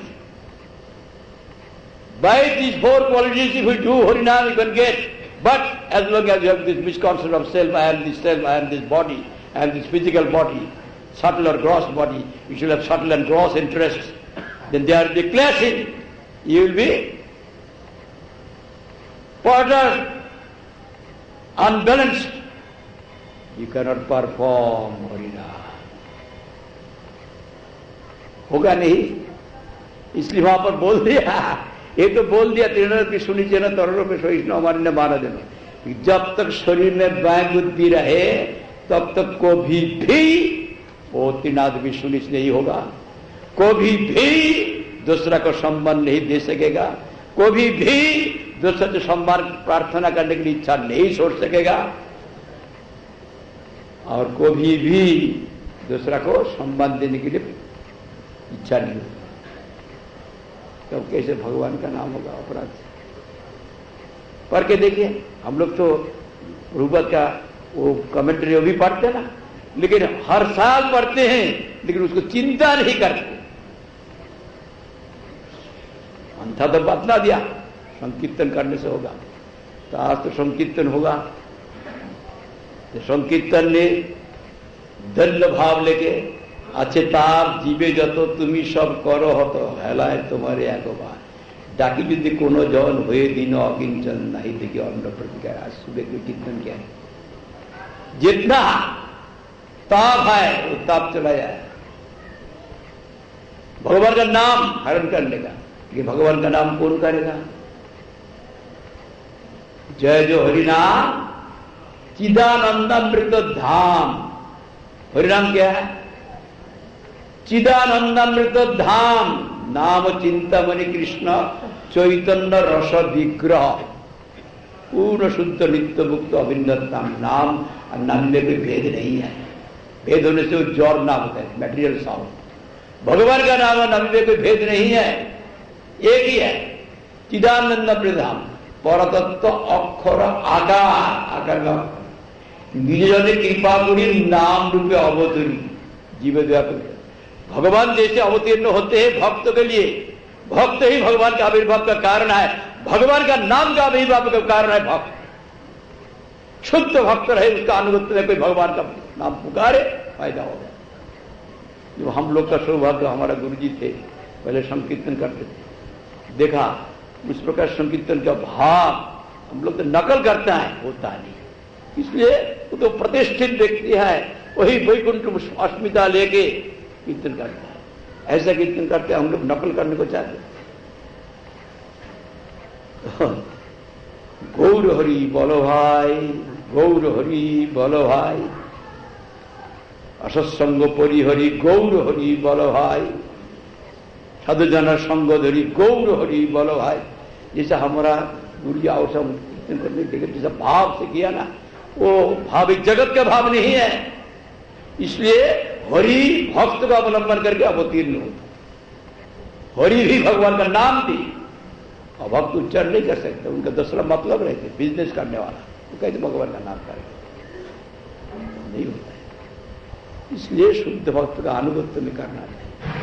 By these four qualities, if we do Harinam, you can get. But as long as you have this misconception of self, I am this body, I am this physical body, subtle or gross body, you should have subtle and gross interests. Then there will be clashing. You will be further unbalanced. You cannot perform Harinam. होगा नहीं, इसलिए वहां पर बोल दिया, ये तो बोल दिया त्रिनाद की सुनी चेना तरों पे सहिष्णु हमारे ने मारा देना। जब तक शरीर में मैं बुद्धि रहे तब तक को भी वो त्रिनाद भी सुनी नहीं होगा, कोई भी दूसरा को सम्मान नहीं दे सकेगा, कोई भी दूसरे से सम्मान प्रार्थना करने के लिए इच्छा नहीं छोड़ सकेगा, और कोई भी दूसरा को सम्मान देने के लिए इच्छा नहीं होगी। तब कैसे भगवान का नाम होगा? अपराध। पढ़ के देखिए, हम लोग तो रूपक का वो कमेंट्री भी पढ़ते ना, लेकिन हर साल पढ़ते हैं, लेकिन उसको चिंता नहीं करते। अंधा तो बतला दिया संकीर्तन करने से होगा, तो आज तो संकीर्तन होगा। तो संकीर्तन ने दंड भाव लेके अच्छे तार जीवे जतो तुमी सब करो हतो हेलाय तुम्हारे एकबार डाकी यदि कोनो जन हुए दिन अकिंचन नहीं देखिए अन्न प्रतिकार। आज सुबह को कीर्तन क्या है, जितना ताप है वो ताप चला जाए, भगवान का नाम हरण करने का। कि भगवान का नाम कौन करेगा? जय जो हरिनाम चिदानंदामृत धाम। हरिनाम क्या है? चिदानंदामृत धाम। नाम चिंतामणि कृष्ण चैतन्य रस विग्रह पूर्ण शुद्ध नित्य मुक्त अभिन्नतम। नाम और नाम में कोई भेद नहीं है। भेद होने से वो जोर नाम होता है, मैटेरियल साउंड। भगवान का नाम और नाम में कोई भेद नहीं है, एक ही है। चिदानंदामृत धाम परतत्व अक्षर आकार निजने कृपा करी नाम रूपे अवतरी जीव व्यापक। भगवान जैसे अवतीर्ण होते हैं भक्त के लिए, भक्त ही भगवान का आविर्भाव का कारण है। भगवान का नाम का आविर्भाव का कारण है भक्त। शुद्ध भक्त रहे उसका अनुगत्य में कोई भगवान का नाम पुकारे फायदा होगा। जो हम लोग का सौभाग्य, हमारा गुरुजी थे पहले संकीर्तन करते थे, देखा उस प्रकार संकीर्तन का भाव हम लोग तो नकल करता है, होता नहीं। इसलिए वो तो प्रतिष्ठित व्यक्ति है, वही वैकुंठ अस्मिता लेके कीर्तन करता है। ऐसा कीर्तन करते हैं, हम लोग नकल करने को चाहते हैं। गौर हरि बोलो भाई, गौर हरि बोलो भाई। असत्संग परिहरि गौर हरि बोलो भाई। साधु जन संग धरी गौर हरि बोलो भाई। जैसा हमारा गुरु जी और सब कीर्तन करने के जैसा भाव से किया ना, वो भाव एक जगत का भाव नहीं है। इसलिए हरि भक्त का अवलंबन करके अवतीर्ण होता। हरि भी भगवान का नाम थी और भक्त उच्चारण नहीं कर सकते, उनका दूसरा मतलब रहते, बिजनेस करने वाला वो कहते भगवान का नाम करेगा, नहीं होता है। इसलिए शुद्ध भक्त का अनुगत्य में करना चाहिए।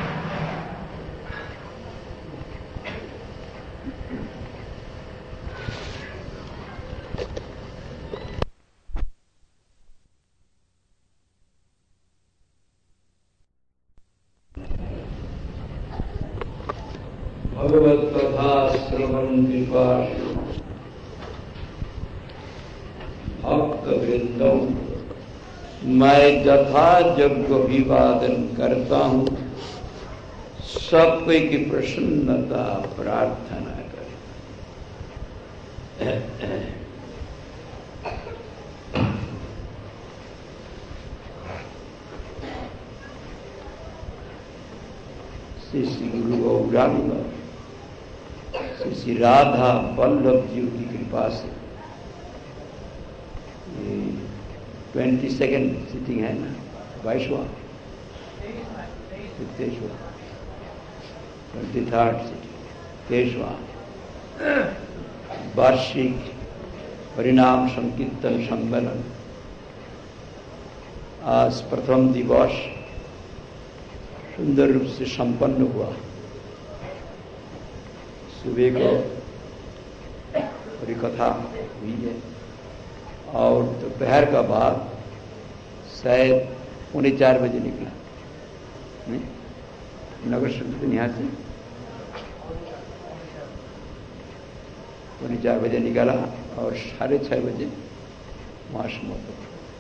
भगवत कथा श्रवण कृपा भक्त वृंदों, मैं यथा यज्ञ अभिवादन करता हूं, सब कोई की प्रसन्नता प्रार्थना करें। श्री श्री गुरु गौरांग श्री श्री राधा वल्लभ जी की कृपा से 22nd सिटिंग है ना, 22वां 23वां 23rd सिटिंग 23वां वार्षिक परिणाम संकीर्तन सम्मेलन आज प्रथम दिवस सुंदर रूप से संपन्न हुआ। सुबह को हरिकथा हुई है और दोपहर का बाद शायद 3:45 बजे निकला, नहीं नगर संकीर्तन यहाँ से 3:45 बजे निकला और 6:30 बजे वहाँ समाप्त।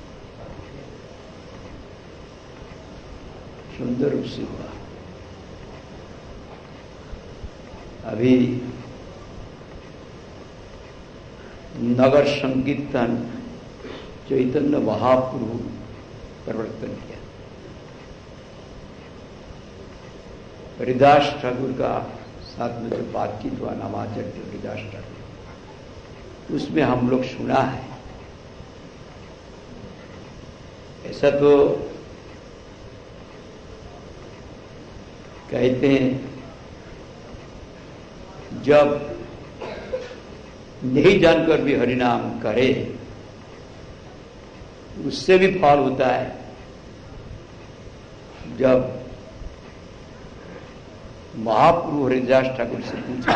सुंदर रूप से हुआ। अभी नगर संकीर्तन चैतन्य महाप्रभु प्रवर्तन किया। हरिदास ठाकुर का साथ में जो बातचीत हुआ नामाचार्य हरिदास ठाकुर, उसमें हम लोग सुना है। ऐसा तो कहते हैं जब नहीं जानकर भी हरिनाम करे उससे भी फल होता है। जब महाप्रभु हरिदास ठाकुर से पूछा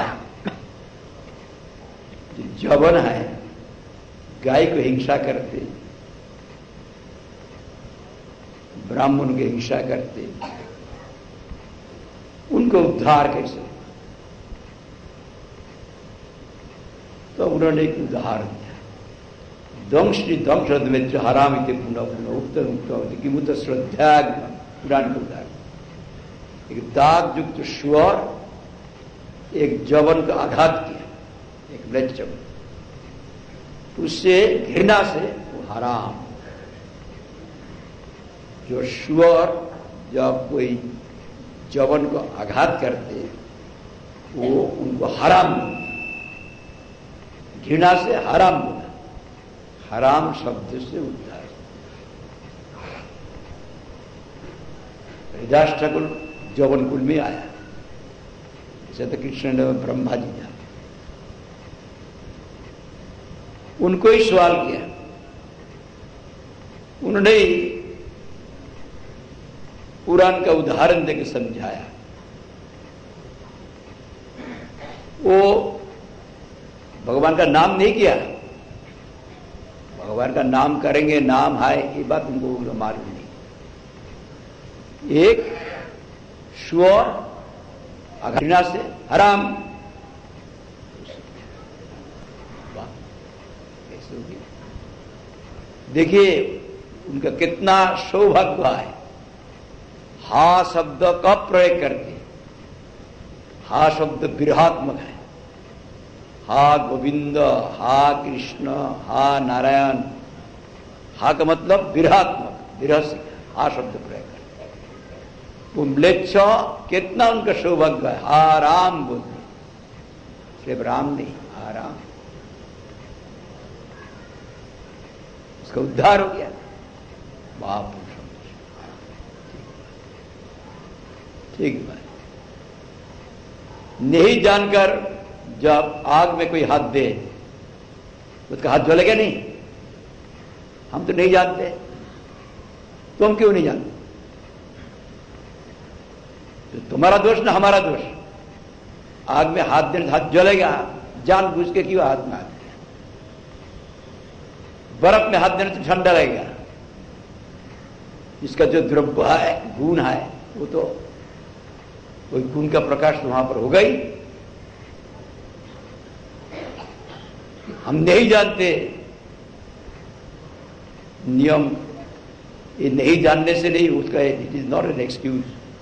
जवन है गाय को हिंसा करते, ब्राह्मण को हिंसा करते, उनको उद्धार कैसे? तो उन्होंने एक उदाहरण दिया। दंश्री दंश में हराम पुनः पुनः उक्त मुक्त कि मुत श्रद्धा पुराण का उदाहरण। एक दाग युक्त सुअर एक जवन का आघात किया, एक म्लेच्छ जवन, उससे घृणा से वो हराम। जो सुअर जब कोई जवन को आघात करते वो उनको हराम बोला, घृणा से हराम बोला, हराम शब्द से उद्धार। हरिदास ठाकुर जवन कुल में आया, जैसे तो कृष्ण ने ब्रह्मा जी था, उनको ही सवाल किया, उन्होंने पुराण का उदाहरण देकर समझाया। वो भगवान का नाम नहीं किया, भगवान का नाम करेंगे, नाम है ये बात उनको मालूम नहीं। एक सुअर घृणा से हराम, देखिए उनका कितना सौभाग्य है। हा शब्द का प्रयोग करके, हा शब्द विरहात्मक है, हा गोविंद, हा कृष्ण, हा नारायण, हा का मतलब विरहात्मक, विरह से हा शब्द प्रयोग करके। वो म्लेच्छ कितना उनका सौभाग्य है, हा राम बोलते, सिर्फ राम नहीं, हा राम, उसका उद्धार हो गया। बाप ठीक बात। नहीं जानकर जब आग में कोई हाथ दे उसका हाथ जलेगा नहीं? हम तो नहीं जानते, तुम क्यों नहीं जानते? तो तुम्हारा दोष ना हमारा दोष। आग में हाथ देने हाथ जलेगा, जानबूझ के क्यों हाथ में हाथ दिया? बर्फ में हाथ देने तो ठंडा रहेगा, इसका जो द्रव्य है, गुण है, वो तो कोई गुण का प्रकाश वहां पर होगा ही। हम नहीं जानते नियम, ये नहीं जानने से नहीं, उसका it is not an excuse.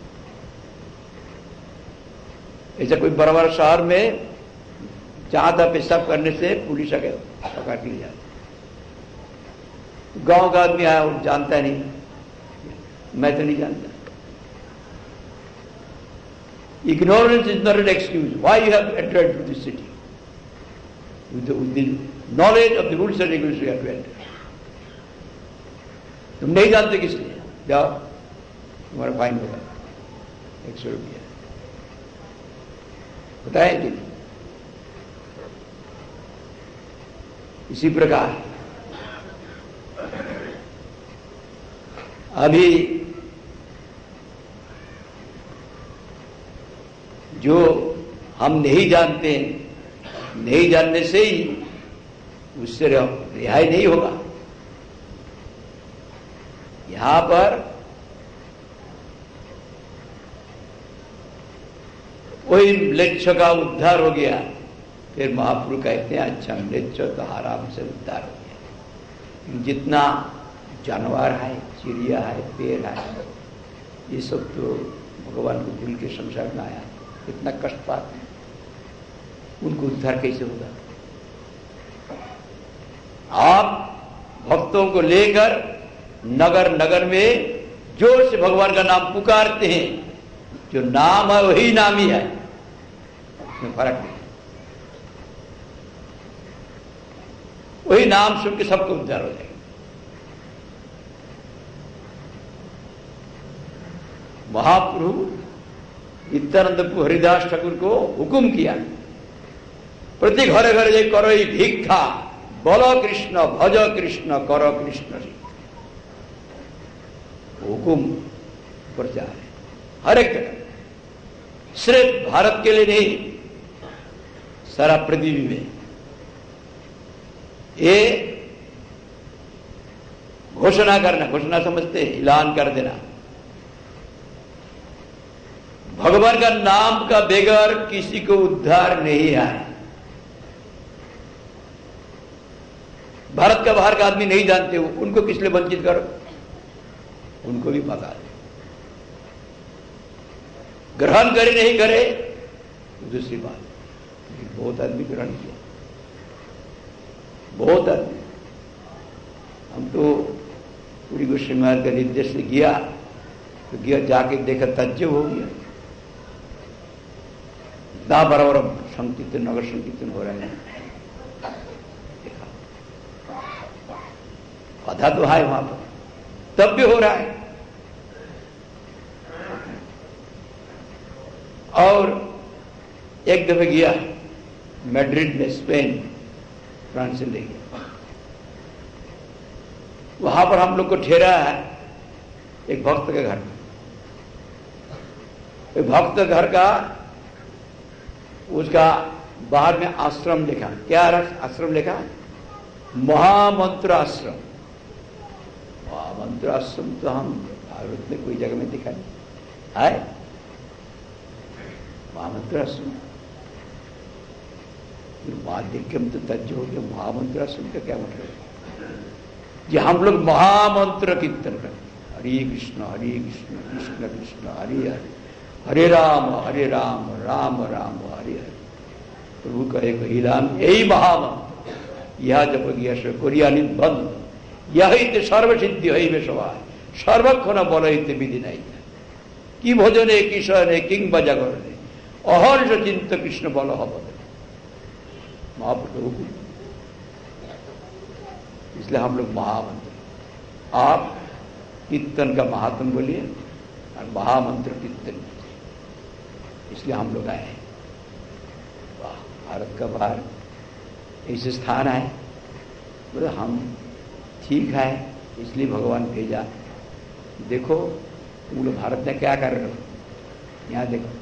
ऐसा कोई बड़ा बड़ा शहर में जहां था पेशाब करने से पुलिस आके पकड़ के ले जाती, गांव का आदमी आया वो जानता नहीं, मैं तो नहीं जानता। Ignorance is not an excuse. Why you have entered to this city? With the knowledge of the rules and regulations you have to enter. तुम नहीं जानते किस लिए, जाओ तुम्हारा फाइन होगा 100 रुपया, बताएं कि नहीं? इसी प्रकार अभी जो हम नहीं जानते, नहीं जानने से ही उससे रिहाई नहीं होगा। यहां पर कोई म्लेच्छ का उद्धार हो गया, फिर महाप्रभु कहते हैं अच्छा म्लेच्छ तो आराम से उद्धार हो गया। जितना जानवर है, चिड़िया है, पेड़ है, ये सब तो भगवान को भूल के संसार में आया, इतना कष्ट पाते हैं, उनको उद्धार कैसे होगा? आप भक्तों को लेकर नगर नगर में जोर से भगवान का नाम पुकारते हैं, जो नाम है वही नाम ही है, उसमें फर्क नहीं। वही नाम सुन के सबको उद्धार हो जाएगा। महाप्रभु नित्यानंद हरिदास ठाकुर को हुकुम किया, प्रति घरे घरे जाई करो भिक्षा, बोलो कृष्ण, भज कृष्ण, करो कृष्ण। हुकुम प्रचार है हर एक जगह, सिर्फ भारत के लिए नहीं, सारा पृथ्वी में ये घोषणा करना, घोषणा समझते हैं, ऐलान कर देना, भगवान का नाम का बगैर किसी को उद्धार नहीं है। भारत का बाहर का आदमी नहीं जानते हो, उनको किस लिए वंचित करो, उनको भी पका दे। ग्रहण करे नहीं करे तो दूसरी बात, बहुत आदमी ग्रहण किया, बहुत आदमी। हम तो पूरी गोस्वामी महाराज के निर्देश से गया तो गया, जाके देखा तज्जब हो गया। इतना बराबर संकीर्तन, नगर संकीर्तन हो रहा है, देखा बाधा तो है वहां पर, तब भी हो रहा है। और एक दफे गया मैड्रिड में, स्पेन, फ्रांस से ले गया, वहां पर हम लोग को ठहरा है एक भक्त के घर में। एक भक्त घर का, उसका बाहर में आश्रम लिखा। क्या आश्रम लिखा? महामंत्र आश्रम। महामंत्र आश्रम तो हम भारत में कोई जगह में दिखा नहीं है। महामंत्र आश्रम बात देख के हम तो तज्जब हो गया, महामंत्र आश्रम का क्या मतलब है? कि हम लोग महामंत्र कीर्तन करते, हरे कृष्ण कृष्ण कृष्ण हरे हरे, हरे राम राम राम हरे हरे। प्रभु कहे कहिलाम यही महामंत्र, यह जब गया से कोरिया बंद, यही तो सर्वसिद्धि है वे सवाय, सर्वक्षण बल विधि नहीं है कि भोजने किशोरे किंग जागरणे अहर्ष चिंत कृष्ण बल हबद। महाप्रभु, इसलिए हम लोग महामंत्र, आप कीर्तन का महात्म बोलिए और महामंत्र कीर्तन, इसलिए हम लोग आए। वाह, भारत का बाहर ऐसे स्थान है, बोले हम ठीक है, इसलिए भगवान भेजा। देखो तुम लोग भारत में क्या कर रहे हो, यहाँ देखो,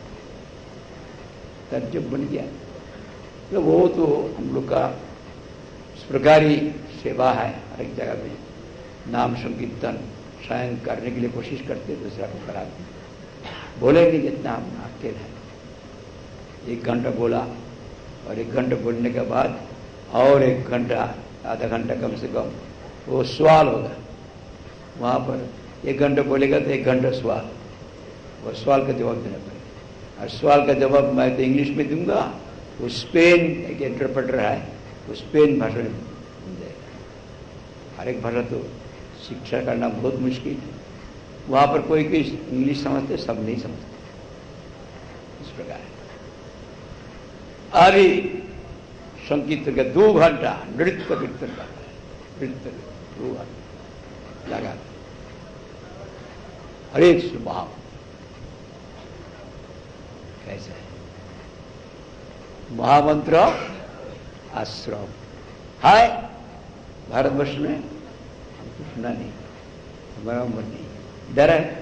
तज्जुब बन गया। तो वो तो हम लोग का इस प्रकार ही सेवा है, हर एक जगह में नाम संकीर्तन स्वयं करने के लिए कोशिश करते, दूसरा को कराते, बोलेंगे जितना हम अकेले हैं। 1 घंटा बोला और 1 घंटा बोलने के बाद और 1 घंटा, आधा घंटा कम से कम वो सवाल होगा वहाँ पर। 1 घंटा बोलेगा तो 1 घंटा सवाल, वो सवाल का जवाब देना पड़ेगा। और सवाल का जवाब मैं तो इंग्लिश में दूंगा, वो स्पेन एक इंटरप्रेटर है, वो स्पेन भाषा में देगा। हर एक भाषा तो शिक्षा करना बहुत मुश्किल है, वहाँ पर कोई कोई इंग्लिश समझते, सब नहीं समझते। इस प्रकार अभी संकीर्तन का 2 घंटा नृत्य कीर्तन करता है, नृत्य 2 घंटा लगा हरे स्वभाव। कैसा है महामंत्र आश्रम है भारतवर्ष में? हमको सुना नहीं, हमारा मन नहीं, डर है।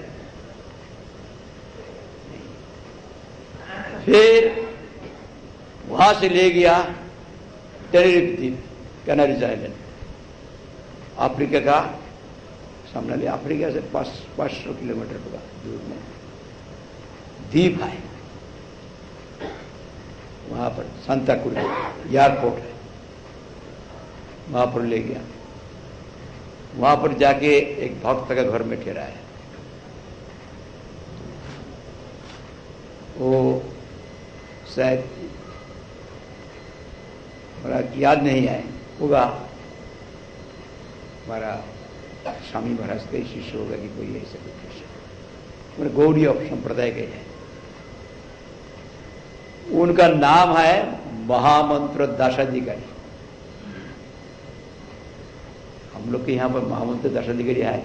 फिर वहां से ले गया टेनेरिफ द्वीप, कैनरीज आइलैंड, अफ्रीका का सामने ले। अफ्रीका से 500 किलोमीटर होगा दूर में द्वीप है, वहां पर सांता क्रूज एयरपोर्ट है, वहां पर ले गया। वहां पर जाके एक भक्त का घर में ठहराया। वो शायद हमारा याद नहीं आए होगा, हमारा स्वामी महाराज का ही शिष्य होगा कि कोई ऐसा कुछ शिष्य, गौड़ीय संप्रदाय के हैं। उनका नाम है महामंत्र दासाधिकारी। हम लोग के यहाँ पर महामंत्र दासाधिकारी है,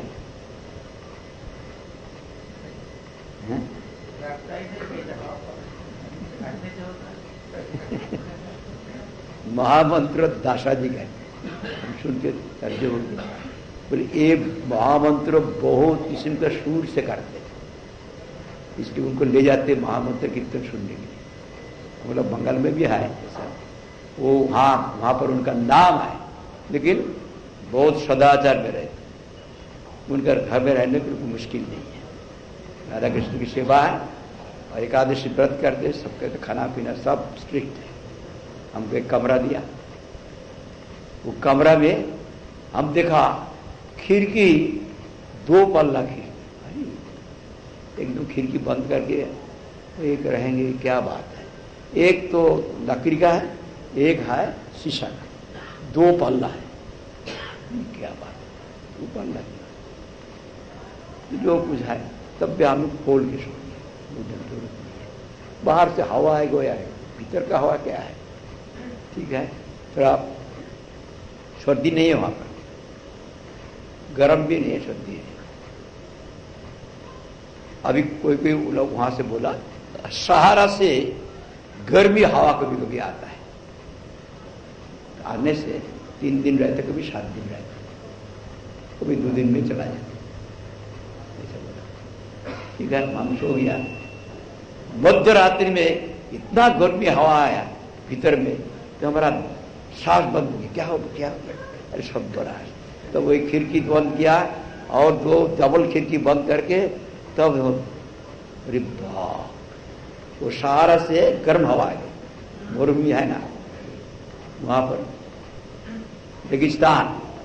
महामंत्र दासाधिकारी। हम सुन के तर्जुमा हो गया, बोले ये महामंत्र बहुत किस्म का सुर से करते, इसलिए उनको ले जाते महामंत्र कीर्तन सुनने के लिए। मतलब बंगाल में भी है ऐसा, वो वहां पर उनका नाम है, लेकिन बहुत सदाचार में रहते। उनका घर में रहने की कोई मुश्किल नहीं है, राधा कृष्ण की सेवा है और एकादशी व्रत करते, सबके खाना पीना सब स्ट्रिक्ट है। हमको एक कमरा दिया, वो कमरा में हम देखा खिड़की 2 पल्ला खिड़की, एकदम खिड़की बंद करके एक रहेंगे, क्या बात है। एक तो लकड़ी का है, एक है शीशा का, 2 पल्ला है, क्या बात है, 2 पल्ला जो कुछ है तब भी हम खोल के सोइए। बाहर से हवा है गोया है, भीतर का हवा क्या है, ठीक है। फिर आप सर्दी नहीं है वहां पर, गर्म भी नहीं है, सर्दी है। अभी कोई लोग वहां से बोला सहारा से गर्मी हवा कभी कभी आता है, आने से 3 दिन रहते, कभी 7 दिन रहते, कभी 2 दिन में चला जाता, ऐसा बोला। ठीक है, हम सो गया। मध्य रात्रि में इतना गर्मी हवा आया भीतर में, तो हमारा सांस बंद हो गया। क्या हो गया? अरे सब बड़ा है। तो वही खिड़की बंद किया और 2 डबल खिड़की बंद करके तब अरे बाप, वो सहारा से गर्म हवा है, मरुभूमि है ना वहां पर, रेगिस्तान,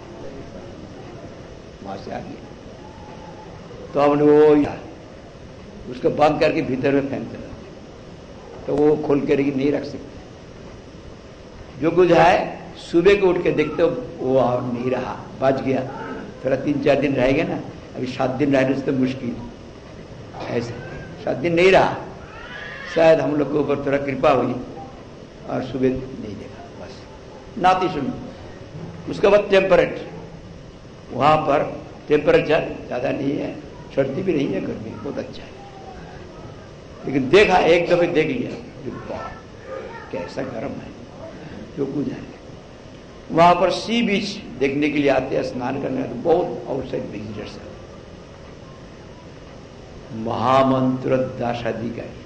वहां से आ गया। तो हमने वो उसको बंद करके भीतर में फैन चला, तो वो खोल के नहीं रख सकते। जो कुछ है सुबह को उठ के देखते हो वो नहीं रहा, बच गया। थोड़ा 3-4 दिन रहेगा ना, अभी 7 दिन रहने से तो मुश्किल, ऐसे 7 दिन नहीं रहा। शायद हम लोग के ऊपर थोड़ा कृपा हुई और सुबह नहीं देखा, बस नाती सुन। उसके बाद टेम्परेट, वहां पर टेम्परेचर ज्यादा नहीं है, सर्दी भी नहीं है, गर्मी बहुत अच्छा है। लेकिन देखा, एक दफे देख लिया, कैसा गर्म है, जो कुछ है। वहां पर सी बीच देखने के लिए आते हैं, स्नान करने आते, बहुत आउटसाइड विजिटर्स है। महामंत्र दासाधिकारी,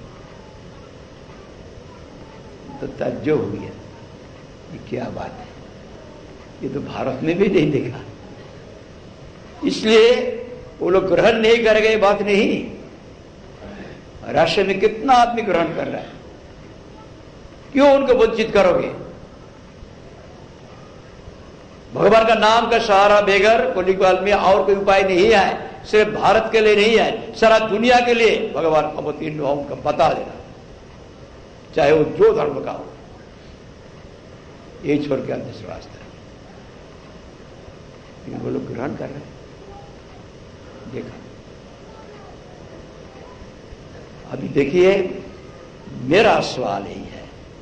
तो ताज्जुब हो गया, ये क्या बात है, ये तो भारत में भी नहीं देखा। इसलिए वो लोग ग्रहण नहीं कर गए, बात नहीं। राष्ट्र में कितना आदमी ग्रहण कर रहा है, क्यों उनको वंचित करोगे? भगवान का नाम का सहारा बेगर कलिकाल में और कोई उपाय नहीं है, सिर्फ भारत के लिए नहीं है, सारा दुनिया के लिए भगवान अवतीर्ण हुआ, उनका बता देना, चाहे वो जो धर्म का हो, ये छोड़ के अंधविश्वास था। लेकिन वो लोग ग्रहण कर रहे हैं, देखा। अभी देखिए, मेरा सवाल यही है,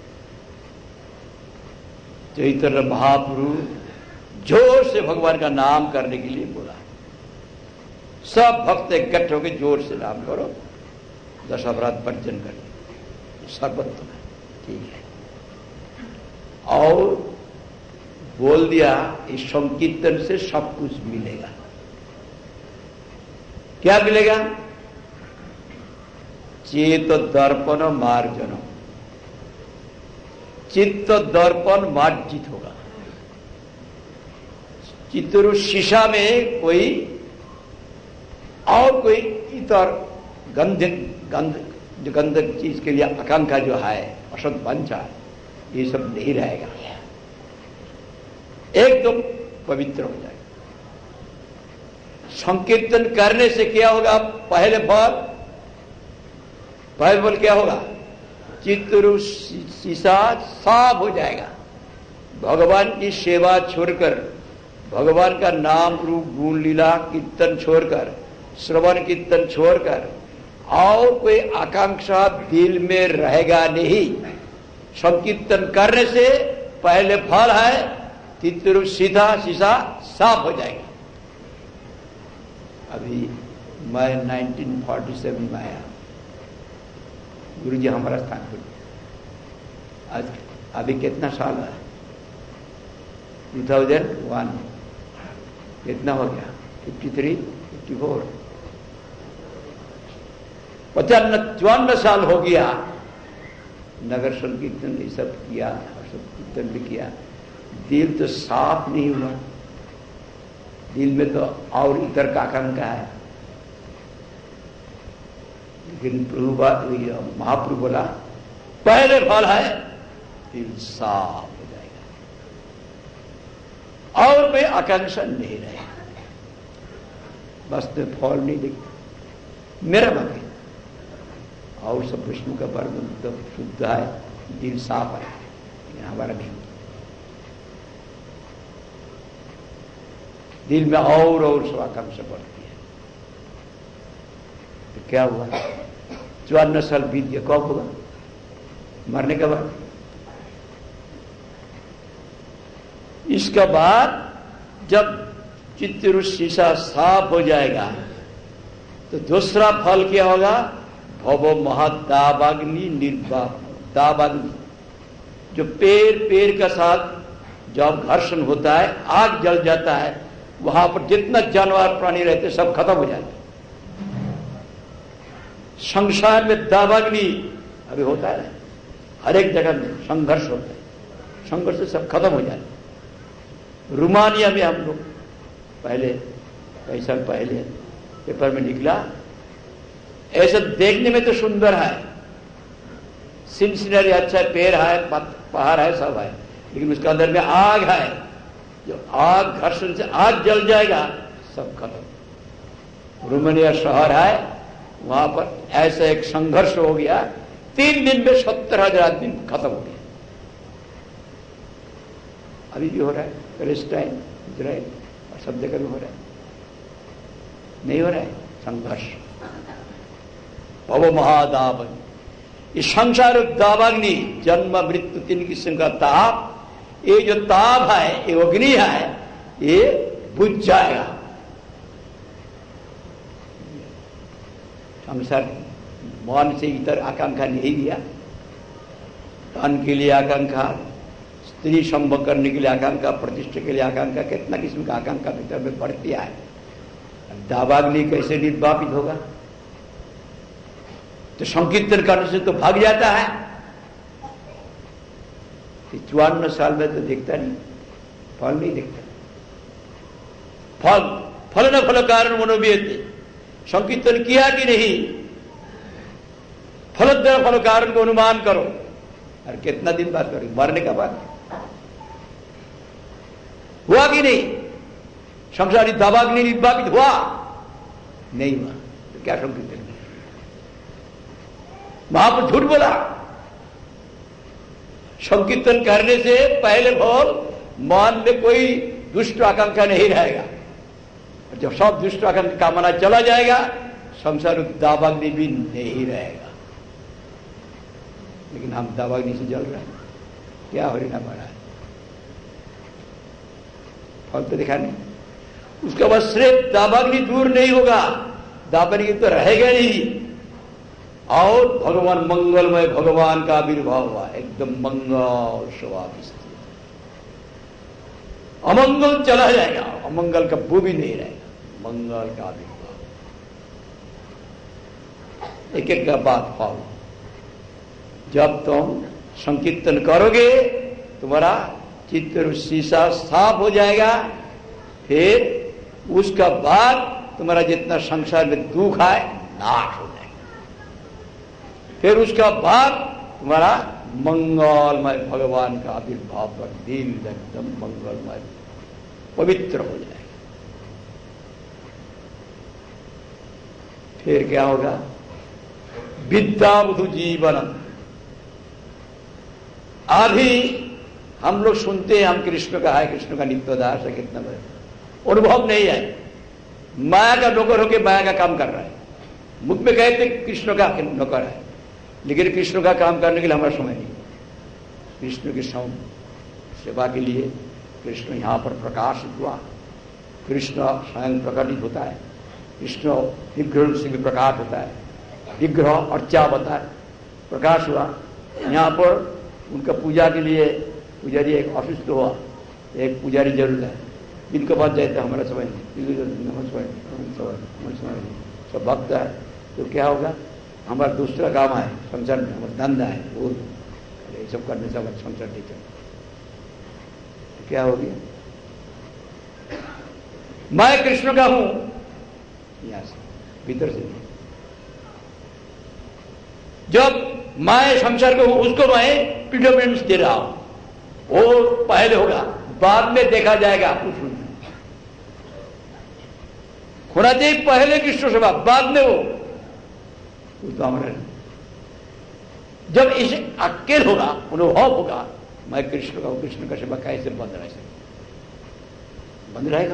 चैतन्य महाप्रभु जोर से भगवान का नाम करने के लिए बोला, सब भक्त इकट्ठे होकर जोर से नाम करो, 10 अपराध वर्जन करो, सर्वोत्तम है, ठीक है। और बोल दिया इस संकीर्तन से सब कुछ मिलेगा। क्या मिलेगा? चेत दर्पण मार्जन, चित्त दर्पण मार्जित होगा। चित्तरू शीशा में कोई और कोई इतर गंधक चीज के लिए आकांक्षा जो है, असत वांछा, ये सब नहीं रहेगा, एकदम पवित्र हो जाएगा। संकीर्तन करने से क्या होगा? पहले फल क्या होगा? चित्तरू शीशा साफ हो जाएगा। भगवान की सेवा छोड़कर, भगवान का नाम रूप गुण लीला कीर्तन छोड़कर, श्रवण कीर्तन छोड़कर और कोई आकांक्षा दिल में रहेगा नहीं। संकीर्तन करने से पहले फल है, चित्तरू शीशा साफ हो जाएगा। अभी मैं 1947 में आया, गुरु जी हमारा स्थान पर, आज अभी कितना साल है? 2001, कितना हो गया? 53, 54, 54 साल हो गया। नगर संकीर्तन ये सब किया और सब कीर्तन भी किया, दिल तो साफ नहीं हुआ। दिल में तो और इतर का आकांक्षा है। लेकिन महाप्रभु बोला पहले फल है, दिल साफ हो जाएगा और कोई आकांक्षा नहीं रहेगा। बस तो फल नहीं दिखता। मेरा मत है, और सब विष्णु का वर्ग तो शुद्ध है, दिल साफ है, हमारा नहीं। दिल में और सब आकांक्षा बढ़ती है। तो क्या हुआ? 54 साल बीत गया, कब होगा? मरने के बाद। इसका बाद जब चित्त रूप शीशा साफ हो जाएगा तो दूसरा फल क्या होगा? भवो महादावाग्नि निर्वाप। दावाग्नि जो पेड़ का साथ जब घर्षण होता है, आग जल जाता है, वहां पर जितना जानवर प्राणी रहते सब खत्म हो जाते। संसार में दावाग्नि अभी होता है, हर एक जगह में संघर्ष होता है, संघर्ष से सब खत्म हो जाते। रोमानिया में हम लोग पहले कई साल पहले पेपर में निकला, ऐसा देखने में तो सुंदर है, सिनसिनरी अच्छा है, पेड़ है, पहाड़ है, सब है, लेकिन उसके अंदर में आग है। जो आग घर्षण से आग जल जाएगा, सब खत्म। रोमानिया शहर है, वहां पर ऐसा एक संघर्ष हो गया, 3 दिन में 70,000 आदमी खत्म हो गया। अभी भी हो रहा है, पैलेस्टाइन, इजराइल और सब जगह भी हो रहा है। नहीं हो रहा है संघर्ष। भव महादावाग्नि, ये संसार दावाग्नि, जन्म मृत्यु 3 किस्म का ताप, ये जो ताप है, ये अग्नि है, ये बुझ जाएगा। संसार मन से इतर आकांक्षा नहीं दिया, धन के लिए आकांक्षा, स्त्री संभोग करने के लिए आकांक्षा, प्रतिष्ठा के लिए आकांक्षा, कितना किस्म का आकांक्षा भीतर में बढ़ती है। दावाग्नि कैसे निर्वापित होगा? तो संकीर्तन करने से तो भाग जाता है। 54 साल में तो देखता नहीं, फल नहीं देखता। फल न फल कारण मनोवियते, संकीर्तन किया कि नहीं, फलद्वारा फल कारण को अनुमान करो। और कितना दिन बाद करो? मरने का बाद। हुआ कि नहीं? संसारी दावाग्नि निर्वापित हुआ? नहीं हुआ, तो क्या संकीर्तन? वहां पर झूठ बोला। संकीर्तन करने से पहले भोल मन में कोई दुष्ट आकांक्षा नहीं रहेगा। जब सब दुष्ट आकांक्षा कामना चला जाएगा, संसार दावाग्नि भी नहीं रहेगा। लेकिन हम दावाग्नि से जल रहे हैं, क्या हो रहा है? फल तो दिखा नहीं। उसके बाद सिर्फ दावाग्नि दूर नहीं होगा, दावाग्नि तो रहेगा नहीं। और भगवान मंगलमय, भगवान का आविर्भाव हुआ, एकदम मंगल स्वभाव स्थित। अमंगल चला जाएगा, अमंगल का वो भी नहीं रहेगा, मंगल का आविर्भाव। एक एक का बात फल। जब तुम संकीर्तन करोगे, तुम्हारा चित्त शीशा साफ हो जाएगा। फिर उसका बाद तुम्हारा जितना संसार में दुख है, नाश हो जाएगा। फिर उसका बाद तुम्हारा मंगलमय भगवान का आविर्भाव पर दिल एकदम मंगलमय पवित्र हो जाएगा। फिर क्या होगा? विद्याबुधु जीवन। अभी हम लोग सुनते हैं, हम कृष्ण का है, कृष्ण का नित्यदास है, कितना बड़ा अनुभव नहीं है। माया का नौकर होकर माया का काम कर रहा है। मुख में कहते कृष्ण का नौकर है, लेकिन कृष्ण का काम करने के लिए हमारा समय नहीं। कृष्ण की सेवा के लिए कृष्ण यहां पर प्रकाशित हुआ। कृष्ण स्वयं प्रकटित होता है। कृष्ण विग्रह से भी प्रकाश होता है। विग्रह अर्चा बता है, प्रकाश हुआ। यहाँ पर उनका पूजा के लिए पुजारी एक ऑफिस तो हुआ, एक पुजारी जरूर है। जिनके पास जाए हमारा समय नहीं, सब भक्त है, तो क्या होगा? हमारा दूसरा काम है, संसार में हमारा धंधा है, वो ये सब करने से हमारा संसार नहीं चलता। तो क्या हो गया? मैं कृष्ण का हूं, यहां से भीतर से नहीं। जब मैं संसार को हूं, उसको मैं प्रिडोमिनेंस दे रहा हूं, वो पहले होगा, बाद में देखा जाएगा। कुछ होना चाहिए पहले कृष्ण सेवा, बाद में वो तो हमारा जब इसे अकेल होगा, अनुभव होगा, मैं कृष्ण का हूं, कृष्ण का सेवा कैसे बंद रह सकता, बंद रहेगा।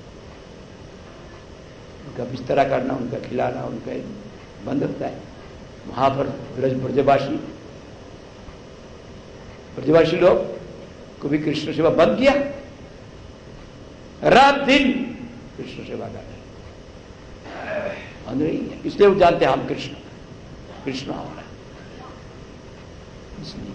उनका बिस्तरा करना, उनका खिलाना, उनका बंद होता है। वहां पर ब्रजवासी लोग को भी कृष्ण सेवा बंद किया, रात दिन कृष्ण सेवा कर रहे, बंद नहीं है। इसलिए वो जानते हैं हम कृष्ण हमारा। इसलिए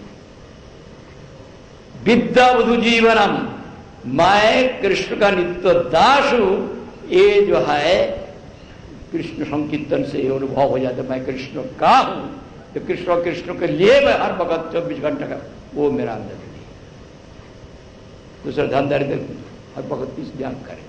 विद्या वधु जीवनम, मैं कृष्ण का नित्य दास हूं, ये जो है कृष्ण संकीर्तन से अनुभव हो जाता है, मैं कृष्ण का हूं। तो कृष्ण के लिए मैं हर वक्त 24 घंटे का, वो मेरा अंदर नहीं है। दूसरा धनदारी हर वक्त इस ध्यान करेंगे।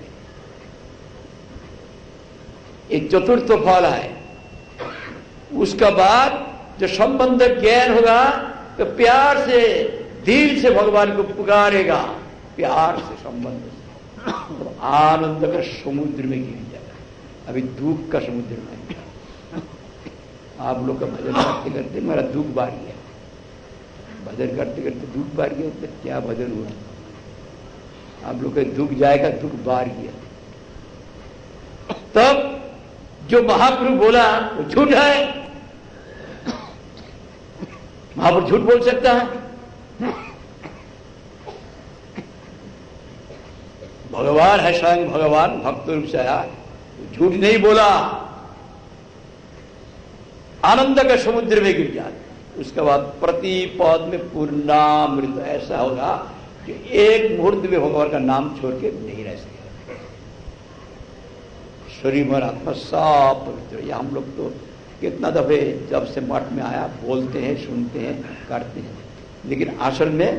एक चतुर्थ फल है। उसका बाद जो संबंध ज्ञान होगा तो प्यार से, दिल से भगवान को पुकारेगा, प्यार से संबंध से, तो आनंद का समुद्र में गिर जाएगा। अभी दुख का समुद्र में आप लोग का भजन करते करते मेरा दुख बारी है, भजन करते करते दुख बारी है, तो क्या भजन हुआ? आप लोग का दुख जाएगा, दुख बारी है। तब जो महाप्रभु बोला वो झूठ है। महाप्रभु झूठ बोल सकता है? भगवान है, स्वयं भगवान भक्त रूप से आया, झूठ नहीं बोला। आनंद का समुद्र में गिर जाए। उसके बाद प्रति पद में पूर्णामृत ऐसा होगा कि एक मुहूर्त में भगवान का नाम छोड़ के नहीं रह सकेगा। शरीर और आत्मा सब पवित्र। या हम लोग तो कितना दफे जब से मठ में आया बोलते हैं, सुनते हैं, करते हैं, लेकिन असल में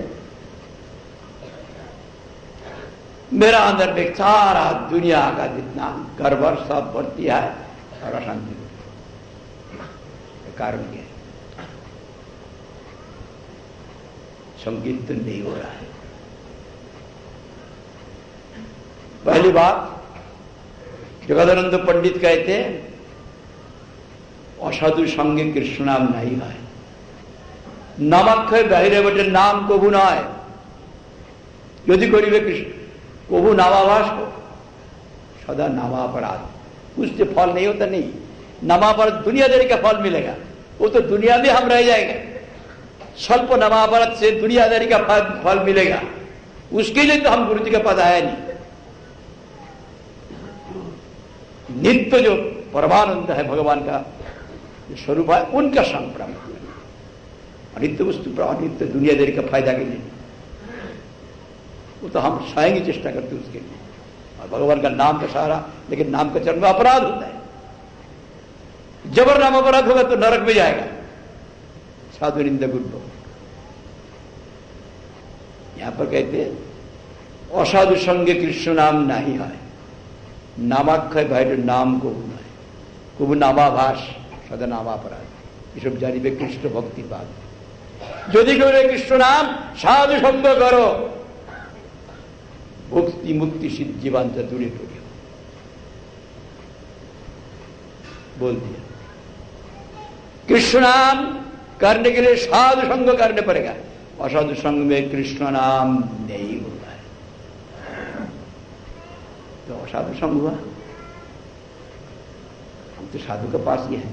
मेरा अंदर में सारा दुनिया का जितना गड़बड़ सब बढ़ती है और अशांति। कारण क्या है? संकीर्तन नहीं हो रहा है। पहली बात जगदानंद पंडित कहते हैं, असाधु संगे कृष्ण नाम नहीं है। नामाक्षर बाहरे बटे नाम कबू ना है। यदि करीबे कृष्ण कबू नामाभास हो, सदा नामापराध, उससे फल नहीं होता। नहीं, नामापराध दुनियादारी का फल मिलेगा, वो तो दुनिया में हम रह जाएंगे। स्वल्प नामापराध से दुनियादारी का फल मिलेगा, उसके लिए तो हम गुरु जी का पद आया नहीं। नित्य जो परमानंद है भगवान का स्वरूप है, उनका संग प्राप्त। अनित्य वस्तु पर अनित्य दुनियादारी का फायदा के लिए, वो तो हम स्वयं ही चेष्टा करते उसके लिए। और भगवान का नाम का सहारा, लेकिन नाम का चरण में अपराध होता है। जबर नाम अपराध होगा तो नरक में जाएगा। साधु निंदा गुरु। यहां पर कहते हैं असाधु संगे कृष्ण नाम नहीं है। नामाक्षय भाई नाम को है, कुब नामाभास सदा नामापराध। ये सब जानिबे कृष्ण भक्ति बात। यदि करे कृष्ण नाम साधु संग करो, मुक्ति मुक्ति सिद्ध जीवन से दूरी हो गया। बोल दिया। कृष्ण नाम करने के लिए साधु संग करने पड़ेगा। असाधु संग में कृष्ण नाम नहीं होता है, तो असाधु संग हुआ। हम तो साधु के पास ही है।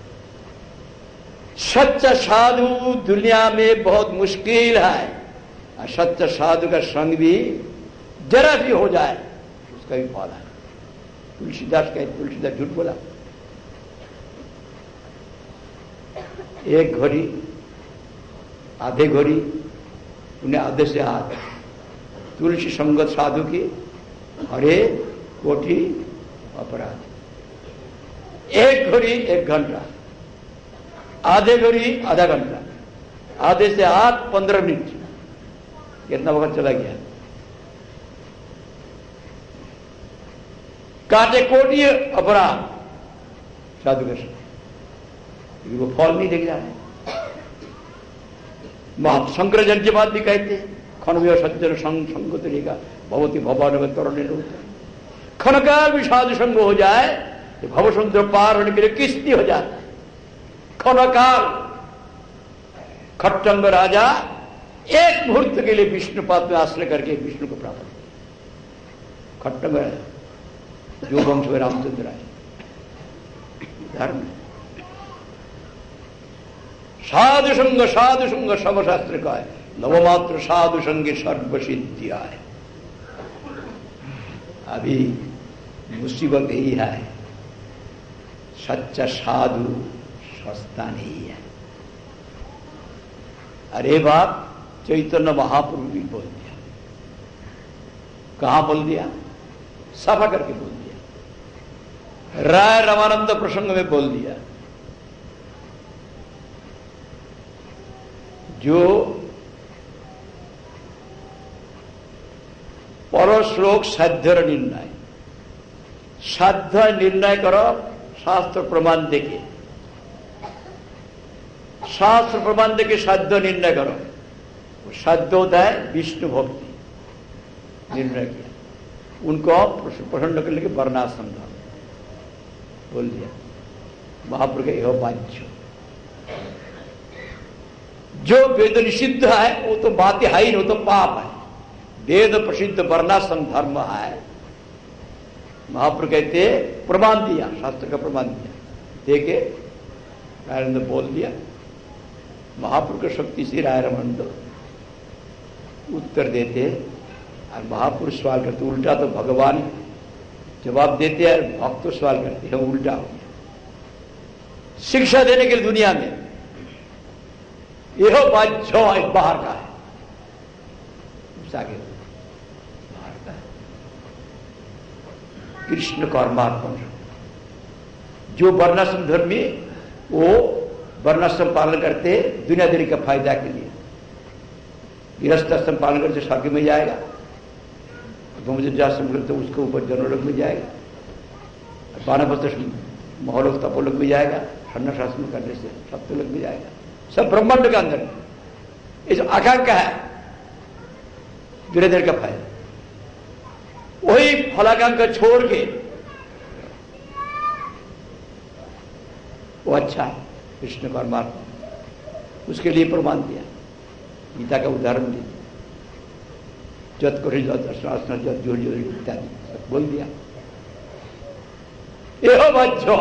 सच्चा साधु दुनिया में बहुत मुश्किल है। और सच्चा साधु का संग भी जरा भी हो जाए उसका भी फल है। तुलसीदास झूठ बोला। एक घड़ी आधे घड़ी उन्हें आधे से हाथ तुलसी संगत साधु की हरे कोटि अपराध। एक घड़ी 1 घंटा, आधे घड़ी आधा घंटा, आधे से हाथ 15 मिनट, कितना वक्त चला गया। काटे कोटि अपराध साधु के साथ, वो फल नहीं देख रहा है। शंकराचार्य की बात भी कहते हैं, खनवे सज्जन संग तरीका भगवती भवन में तरण होता। खनकाल भी साधु संग हो जाए तो भव समुद्र पार होने के लिए किस्ती हो जाता है। खनकाल खट्टंग राजा एक मुहूर्त के लिए विष्णुपाद में आश्रय करके विष्णु को प्राप्त किया। खट्टंग राजा जो वंश में रामचंद्र आए धर्म। साधु संग सर्वशास्त्र का है, नवमात्र साधु संग सर्वसिद्धि है। अभी मुसीबत यही है, सच्चा साधु सस्ता नहीं है। अरे बाप, चैतन्य महाप्रभु भी बोल दिया। कहां बोल दिया? सफा करके बोल दिया। राय रामानंद प्रसंग में बोल दिया, जो परश्लोक साध्य निर्णय, साध्य निर्णय करो शास्त्र प्रमाण देके, शास्त्र प्रमाण देके साध्य निर्णय करो। साध्य होता है विष्णु भक्ति, निर्णय किया। उनको प्रसन्न करने के वर्णाश्रम धर्म बोल दिया। महाप्रभु के यह बाध्य, जो वेद निषिद्ध है वो तो बात है ही, वो तो पाप है। वेद प्रसिद्ध वर्णाश्रम धर्म है। महाप्रभु कहते प्रमाण दिया, शास्त्र का प्रमाण दिया, देखे रायरमन बोल दिया। महाप्रभु की शक्ति से रायरमन उत्तर देते और महापुरुष सवाल करते। उल्टा तो भगवान जवाब देते हैं, भक्त तो सवाल करते हैं, उल्टा हो गया। शिक्षा देने के लिए दुनिया में यह बात जो बाहर का है, आगे बाहर का है। कृष्ण कर्मार्पण, जो वर्णाश्रम धर्मी वो वर्णाश्रम पालन करते दुनियादारी का फायदा के लिए। गृहस्थ आश्रम पालन करते स्वर्ग में जाएगा, ब्रह्मचर्याश्रम करते उसके ऊपर जनलोक में जाएगा, वानप्रस्थ महलोक तपोलोक में जाएगा, सन्यासाश्रम करने से सप्तलोक में जाएगा। सब ब्रह्मांड के अंदर इस आकांक्षा है, दुनियादारी का फायदा। वही फलाकांक्षा छोड़ के वो अच्छा है कृष्ण कर्मार्पण, उसके लिए प्रमाण दिया। गीता का उदाहरण दिया, जत करो जत जोर जोर इत्यादि सब बोल दिया। एहो बच्चों,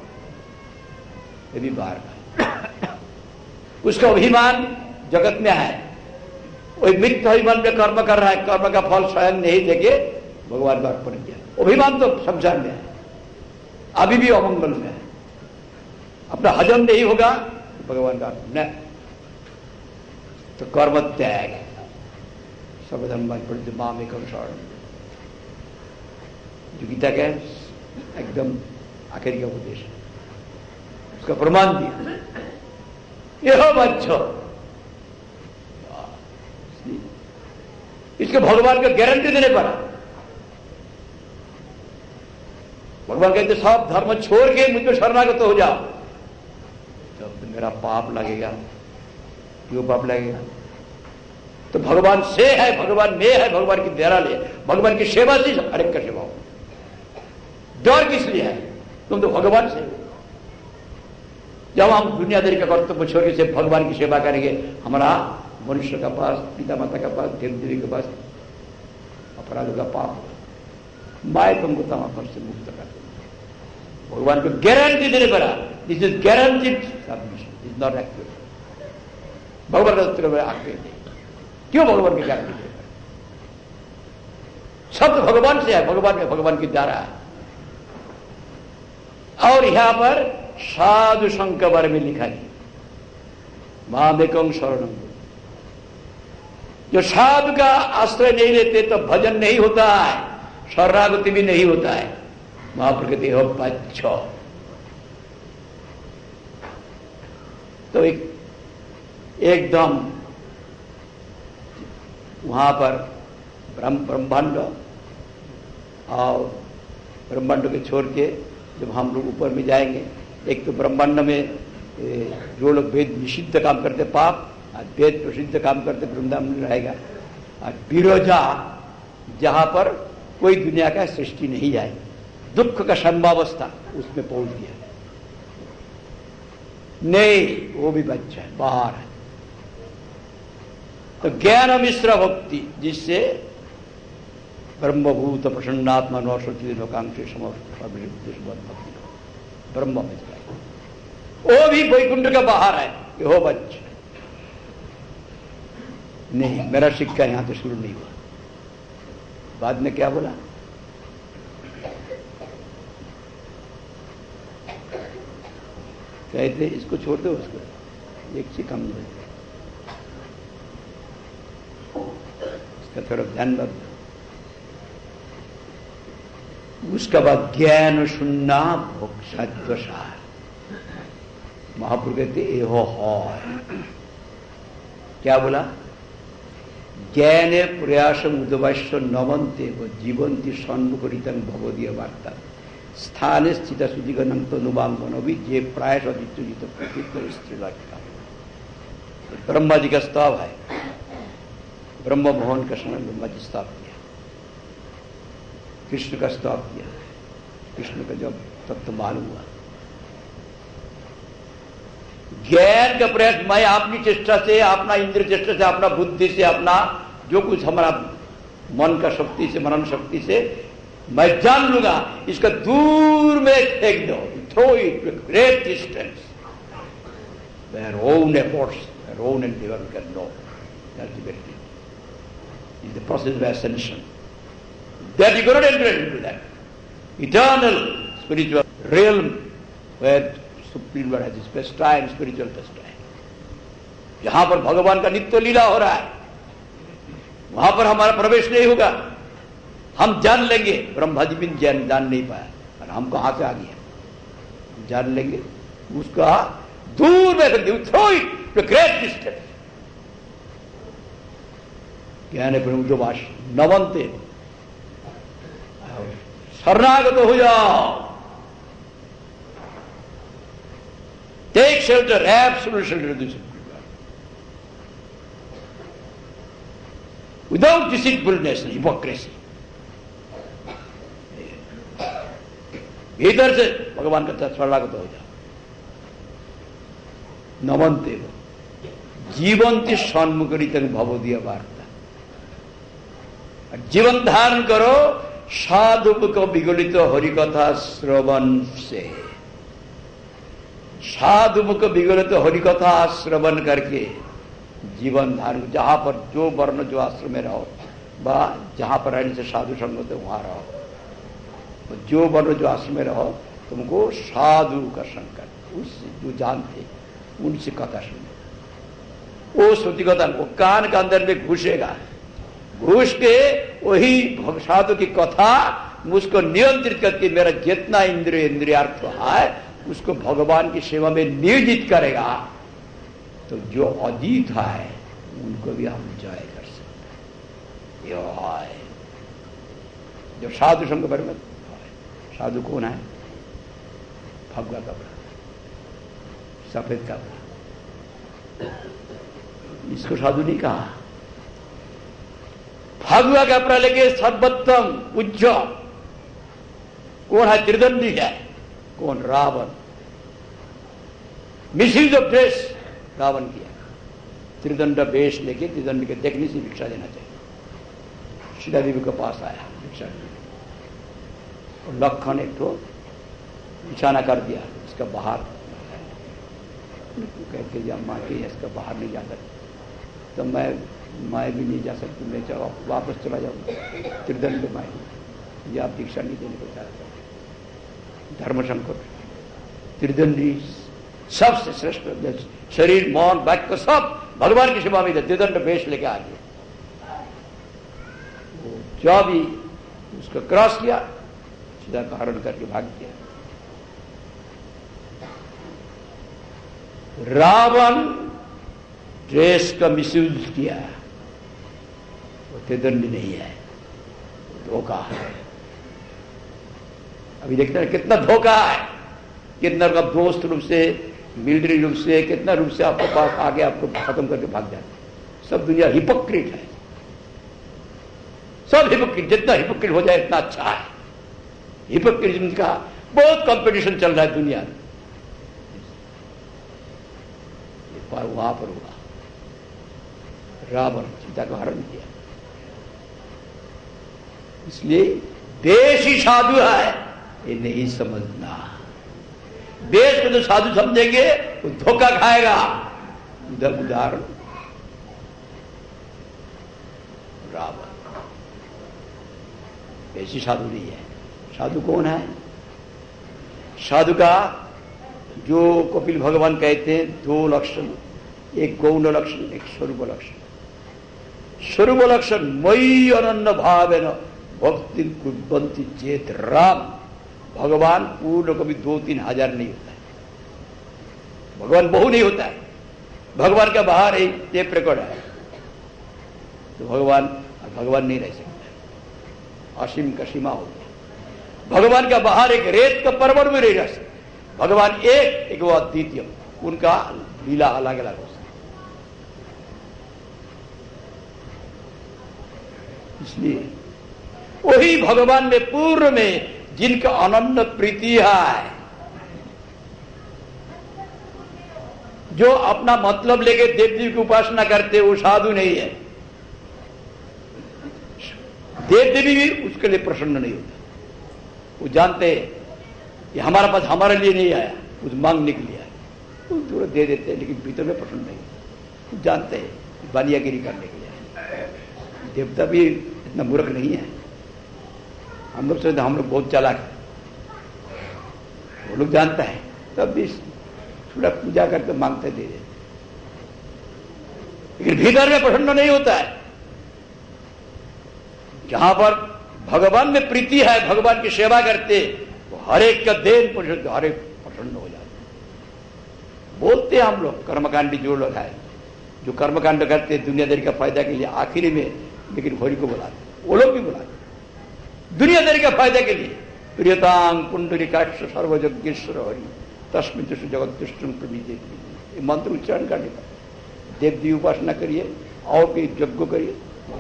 ये भी बाहर का। उसका अभिमान जगत में है, वही मिथ्या अभिमान में कर्म कर रहा है, कर्म का फल स्वयं नहीं देके भगवान का अर्पण किया। अभिमान तो संसार में है, अभी भी अमंगल में है। अपना हजम नहीं होगा तो भगवान का अर्पण नहीं, तो कर्म त्याग। सर्वधर्म मामेकं शरणं, जो गीता का एकदम आखिरी का उपदेश, उसका प्रमाण दिया। यह बच्चों, इसके भगवान को गारंटी देने पर भगवान कहते सब धर्म छोड़ के मुझ पर शरणागत हो जाओ, तब तो मेरा पाप लगेगा। क्यों पाप लगेगा? तो भगवान से है, भगवान में है, भगवान की दया ले, भगवान की सेवा से हरेक का सेवा हो। डर किस लिए है? तुम तो भगवान से। जब हम दुनियादारी का कर्तव्य छोड़ के भगवान की सेवा करेंगे, हमारा मनुष्य का पास, पिता माता का पास, देव देवी के पास अपराधों का पाप होगा। माए तुमको तमाम से मुक्त कर देंगे। भगवान को गारंटी देने पर, this is guaranteed submission, is not actual. भगवान का आगे नहीं, क्यों भगवान की गारंटी देगा? शब्द भगवान से है, भगवान में भगवान की द्वारा है। और यहां पर साधु संघ के बारे में लिखा है, मामेकं शरणं। जो साधु का आश्रय नहीं लेते तो भजन नहीं होता है, शरणागति भी नहीं होता है। महाप्रकृति हो बच्चों, तो एकदम वहां पर ब्रह्मांड, और ब्रह्मांड के छोड़ के जब हम लोग ऊपर में जाएंगे, एक तो ब्रह्मांड में जो लोग वेद निषिद्ध काम करते पाप, और वेद प्रसिद्ध काम करते वृंदावन में रहेगा। और बिरोजा, जहां पर कोई दुनिया का सृष्टि नहीं जाए, दुख का संभावस्था, उसमें पहुंच गया। नहीं, वो भी बच्चा है, बाहर है। तो ज्ञान मिश्र भक्ति, जिससे ब्रह्मभूत प्रसन्नात्मा नौशोचित लोकांक्षी भक्ति ब्रह्म में चला, वो भी वैकुंठ का बाहर है। कि हो बच्चे, नहीं, मेरा शिक्षा यहां से शुरू नहीं हुआ। बाद में क्या बोला? कहते इसको छोड़ दो, उसको एक चीज कम दो, इसका थोड़ा ध्यान रख। उसका बाद ज्ञान सुनना भोक्षाद्वसार, महापुरुष कहते एहो है। क्या बोला? ज्ञाने प्रयास उद्वश्य नवंते व जीवंती सन्मुखरितं भगवदीय वार्ता स्थाने स्थित सुजिगनं तनुवांगन भी जे प्रायश अजित प्रकृत स्त्री लगता। ब्रह्मा जी का स्तव है, ब्रह्म मोहन का समय ब्रह्मा जी स्तव किया, कृष्ण का स्तव किया। कृष्ण का जब तत्व मालूम हुआ, ज्ञान का प्रयास, मैं अपनी चेष्टा से, अपना इंद्र चेष्टा से, अपना बुद्धि से, अपना जो कुछ हमारा मन का शक्ति से, मनन शक्ति से मैं जान लूंगा, इसका दूर में फेंक दो, throw it to great distance, their own efforts, their own endeavor can know. That's the very thing. It's the process of ascension. That you cannot enter into that eternal spiritual realm where Supreme Lord has his pastime, spiritual pastime. जहां पर भगवान का नित्य लीला हो रहा है, वहां पर हमारा प्रवेश नहीं होगा। हम जान लेंगे, ब्रह्मा जी भी जान नहीं पाया, और हम कहां से आ गए? हम जान लेंगे, उसका दूर में throw it to great distance. ज्ञान प्रमुख नवंते, शरणागत हो जाओ, take shelter, absolute shelter without deceitfulness, hypocrisy. भीतर से भगवान का शरणागत हो जाओ। नवंते जीवंती सन्मुखरित भवदीय वार्ता, जीवन धारण करो साधु को विगलित हरिकथा श्रवण से। साधु मुख विगलित हरिकथा श्रवण करके जीवन धारण, जहां पर जो वर्ण जो आश्रम में रहो, बा जहां पर रहने से साधु संग होते वहां रहो, जो वर्ण जो आश्रम में रहो, तुमको साधु का संकट, उससे जो जानते उनसे कथा सुने। वो श्रुति कथा वो कान के अंदर में घुसेगा, घुस के वही साधु की कथा मुझको नियंत्रित करके मेरा जितना इंद्रियार्थ है उसको भगवान की सेवा में नियोजित करेगा। तो जो अजीत है उनको भी हम जय कर सकते हैं। जो साधु संग पर में, साधु कौन है? भगवा कपड़ा, सफेद कपड़ा, इसको साधु नहीं कहा। भगवा कपड़ा लेके सर्वोत्तम पूज्य कौन है? त्रिदंडी है। कौन? Ravana. Misuse of dress Ravana किया। त्रिदंड वेश लेके त्रिदंड के देखने से भिक्षा देना चाहिए। सीता देवी के पास आया भिक्षा, और लखन एक तो निशाना कर दिया, इसका बाहर कहते जी अम्मा के इसका बाहर नहीं जा सकती। तो मैं भी नहीं जा सकती, मैं चलो वापस चला जाऊंगा। त्रिदंड माई ये आप दीक्षा नहीं देने को चाहते। धर्म संकट, त्रिदंडी सबसे श्रेष्ठ, शरीर मौन वाक्य सब भगवान की सेवा में त्रिदंड वेश लेके आ गए। जब भी उसको क्रॉस किया, सीधा का हरण करके भाग गया। रावण ड्रेस का मिसयूज किया, वो त्रिदंडी नहीं है, धोखा है। अभी देखते हैं कितना धोखा है, कितना का दोस्त रूप से, मिलिट्री रूप से, कितना रूप से आपके पास आगे आपको खत्म करके भाग जाते। सब दुनिया हिपोक्रेट है, सब हिपोक्रेट। जितना हिपोक्रेट हो जाए इतना अच्छा है। हिपोक्रेटिज्म का बहुत कंपटीशन चल रहा है दुनिया में। वहां पर हुआ रावण सीता को हरण किया। इसलिए देश ही साधु है ये नहीं समझना। देश को जो साधु समझेंगे वो धोखा खाएगा। उदाहरण रावण ऐसी साधु नहीं है। साधु कौन है? साधु का जो कपिल भगवान कहते हैं दो लक्षण, एक गौण लक्षण, एक स्वरूप लक्षण। स्वरूप लक्षण मयि अनन्य भावेन भक्ति कुर्वन्ति चेत राम। भगवान पूर्ण कभी 2-3 हजार नहीं होता है। भगवान बहु नहीं होता है। भगवान का बाहर एक टेप रिकॉर्ड है तो भगवान नहीं रह सकता। असीम का सीमा हो गया। भगवान का बाहर एक रेत का परमाणु भी नहीं रह सकता। भगवान एक वो अद्वितीय, उनका लीला अलग अलग हो सकता। इसलिए वही भगवान में पूर्व में जिनका अनन्य प्रीति है, जो अपना मतलब लेके देव देवी की उपासना करते वो साधु नहीं है। देव देवी भी उसके लिए प्रसन्न नहीं होता। वो जानते हैं कि हमारा पास हमारे लिए नहीं आया, कुछ मांगने के लिए आया, वो थोड़ा दे देते हैं, लेकिन भीतर में प्रसन्न नहीं। वो जानते हैं बानियागिरी करने के लिए आया। देवता भी इतना मूर्ख नहीं है। हम लोग सोचते हम लोग बहुत चालाक है, वो लोग जानता है, तब भी थोड़ा पूजा करके मांगते दे देते, लेकिन भीतर में प्रसन्न नहीं होता है। जहां पर भगवान में प्रीति है, भगवान की सेवा करते, वो हर एक का देन पुरुष हर एक प्रसन्न हो जाते। बोलते हैं हम लोग कर्मकांडी जो लोग हैं, जो कर्मकांड करते दुनियादारी का फायदा के लिए, आखिरी में लेकिन हरि को बुलाते, वो लोग भी बुलाते दुनियादारी का फायदा के लिए। प्रियतांग पुंडरीकाक्ष सर्वयज्ञेश्वर हरि तस्मिन् तुष्ट जगत तुष्टम प्रविजय। ये मंत्र उच्चारण करने पर देव देवी उपासना करिए और कोई यज्ञ करिए।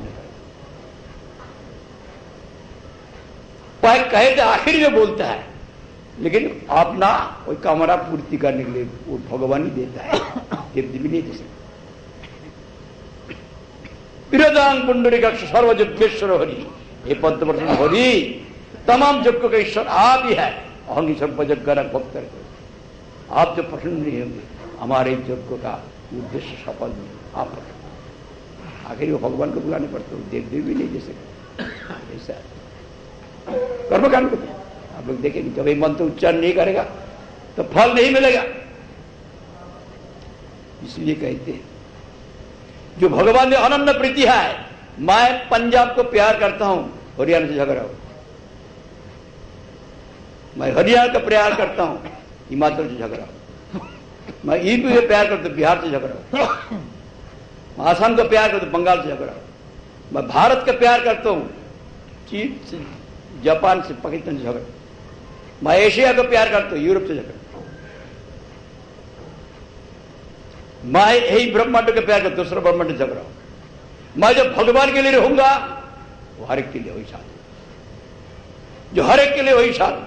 कहे तो आखिर में बोलता है, लेकिन अपना कोई कामना पूर्ति करने के लिए वो भगवान ही देता है, देव देवी नहीं दे सकते। प्रियतांग पुंडरीकाक्ष सर्वयज्ञेश्वर हरि, ये पद्मवर्षण हरि तमाम यज्ञ का ईश्वर आप ही है। अहंगी सब यज्ञ भक्त, आप जो प्रसन्न नहीं होंगे हमारे यज्ञ का उद्देश्य सफल नहीं, आप आखिर वो भगवान को बुलाने पड़ते, देव देवी नहीं दे सकते। ऐसा कर्मकांड को आप लोग देखेंगे, जब ये मंत्र उच्चारण नहीं करेगा तो फल नहीं मिलेगा। इसलिए कहते हैं जो भगवान में अनन्य प्रीति है। मैं पंजाब को प्यार करता हूं, हरियाणा से झगड़ा हो। मैं हरियाणा का प्यार करता हूं, हिमाचल से झगड़ा हो। मैं यूपी को प्यार करता हूं, बिहार से झगड़ा हो। मैं आसाम का प्यार करता हूं, बंगाल से झगड़ा हो। मैं भारत का प्यार करता हूं, चीन से, जापान से, पाकिस्तान से झगड़ा। मैं एशिया का प्यार करता हूं, यूरोप से झगड़ा। मैं यही ब्रह्मांड का प्यार करता हूं, दूसरा ब्रह्मांड से झगड़ा। मैं जब भगवान के लिए रहूंगा वो हर एक के लिए वही साधु, जो हर एक के लिए वही साधु।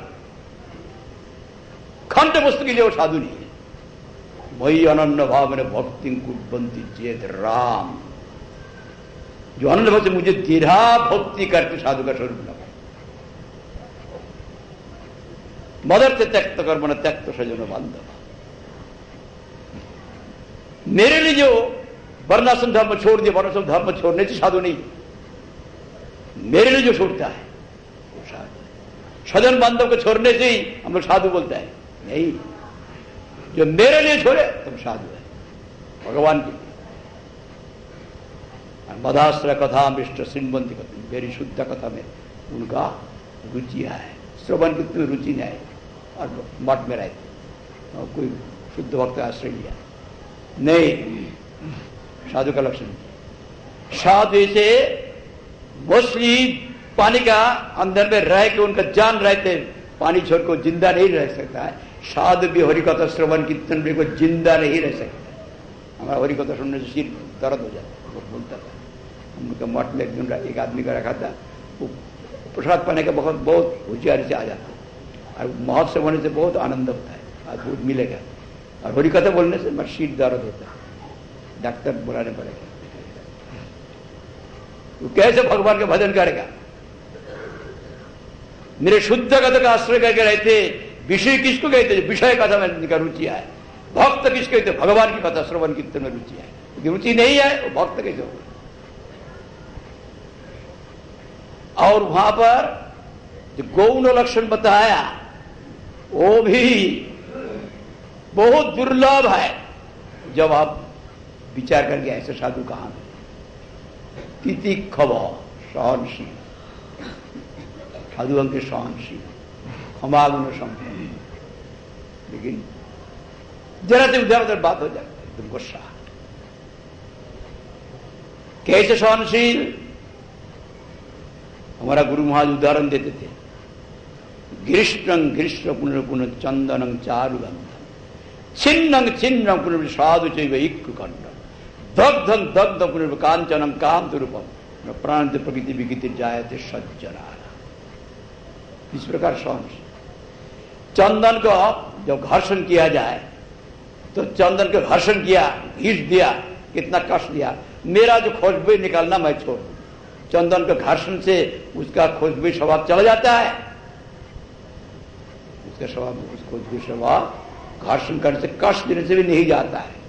खंड वस्तु के लिए वो साधु नहीं है। वही अनन्य भाव में भक्ति कुर्वन्ति चेत राम, जो अनन्य भाव से मुझे दृढ़ भक्ति करके साधु का स्वरूप लगा। मदर्थ त्यक्त कर्म न त्यक्त सजन बांधव। मेरे लिए जो वर्णाश्रम धर्म छोड़ दिया, वर्णाश्रम धर्म छोड़ने से साधु नहीं। मेरे लिए जो छोड़ता है वो साधु। सजन बांधव को छोड़ने से ही हम लोग साधु बोलते हैं, नहीं। जो मेरे लिए छोड़े तुम साधु है, भगवान के लिए। मदाश्रय कथा मिष्ट श्रीमंती कथा, मेरी शुद्ध कथा में उनका रुचि है। श्रवण की तुम्हें रुचि नहीं है और मठ में रहते और कोई शुद्ध भक्त आश्रय लिया नहीं। साधु का लक्षण, साधु से मछली पानी का अंदर में रह के उनका जान रहते, पानी छोड़ को जिंदा नहीं रह सकता है। साधु भी हरि कथा श्रवण कीर्तन भी को जिंदा नहीं रह सकता। हमारा हरि कथा सुनने से सिर दर्द हो जाता। वो बोलता था, हम उनका मठ में एक आदमी का रखा था, वो प्रसाद पाने का बहुत होशियारी से आ जाता और महोत्सव होने से बहुत आनंद होता है, आज बहुत मिलेगा। और हरि कथा बोलने से मेरा सिर दर्द होता है, डॉक्टर बुलाने पड़ेगा। वो कैसे भगवान का भजन करेगा? मेरे शुद्ध गत का आश्रय करके रहते, विषय किसको कहते? विषय कथा में इनका रुचि है। भक्त किसको कहते? भगवान की कथा श्रवण कीर्तन में रुचि है। रुचि नहीं है वो भक्त कैसे होगा? और वहां पर जो गौण लक्षण बताया वो भी बहुत दुर्लभ है। जब आप विचार करके ऐसे साधु कहां तितिक्षव सहनशील, साधु के सहनशील, क्षमागुण संपन्न, लेकिन जरा से उधर उधर बात हो जाती है एकदम गुस्सा। कैसे सहनशील? हमारा गुरु महाराज उदाहरण देते थे, ग्रीष्म ग्रीष्म पुनः पुनः चंदनं चारुगंधम, छिन्नं छिन्नं पुनः साधु चैव इक्कुकंडम, दग्धं दग्ध पुनः कांचनम काम रूपम, प्राण प्रकृति विकृति जायते सज्जना। इस प्रकार सहनशील। चंदन को जब घर्षण किया जाए तो चंदन को घर्षण किया, घींच दिया, कितना कष्ट दिया, मेरा जो खुशबू निकालना मैं छोड़ दूं। चंदन के घर्षण से उसका खुशबू स्वभाव चला जाता है, उसका स्वभाव, उस खुशबू स्वभाव घर्षण करने से, कष्ट देने से भी नहीं जाता है।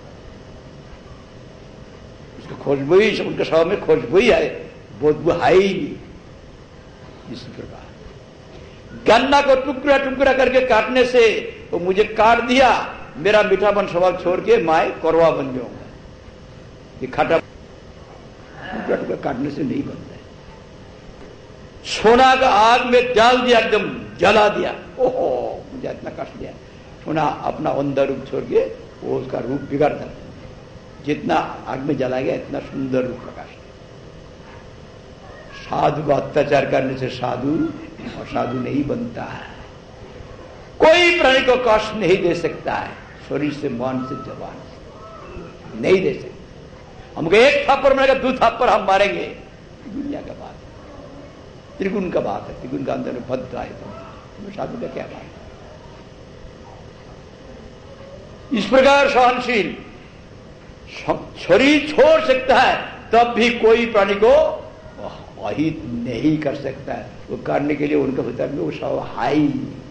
उसका खुशबू ही, उनके स्वभाव में खुशबू ही है, बदबू है ही नहीं। इस प्रकार गन्ना को टुकड़ा टुकड़ा करके काटने से तो मुझे काट दिया, मेरा मीठापन स्वभाव छोड़ के मैं कड़वा बन जाऊंगा। ये खट्टा टुकड़ा टुकड़ा काटने से नहीं बनता है। सोना का आग में डाल दिया, एकदम जला दिया, ओहो मुझे इतना कष्ट दिया। सोना अपना अंदर रूप छोड़ के वो उसका रूप बिगड़ जाता है। जितना आग में जला गया इतना सुंदर रूप प्रकाश। साधु को अत्याचार करने से साधु और साधु नहीं बनता है। कोई प्राणी को कष्ट नहीं दे सकता है, शरीर से, मन से, जबान से नहीं दे सकता। हमको एक थप्पड़ मारेगा, दो थप्पड़ हम मारेंगे, दुनिया का बात है, त्रिगुण का बात है। त्रिगुण का अंदर में बद्ध आए तो साधु का क्या बात है? इस प्रकार सहनशील शरीर छोड़ सकता है, तब भी कोई प्राणी को अहित नहीं कर सकता है। वो करने के लिए उनके भीतर में वो सब हाई।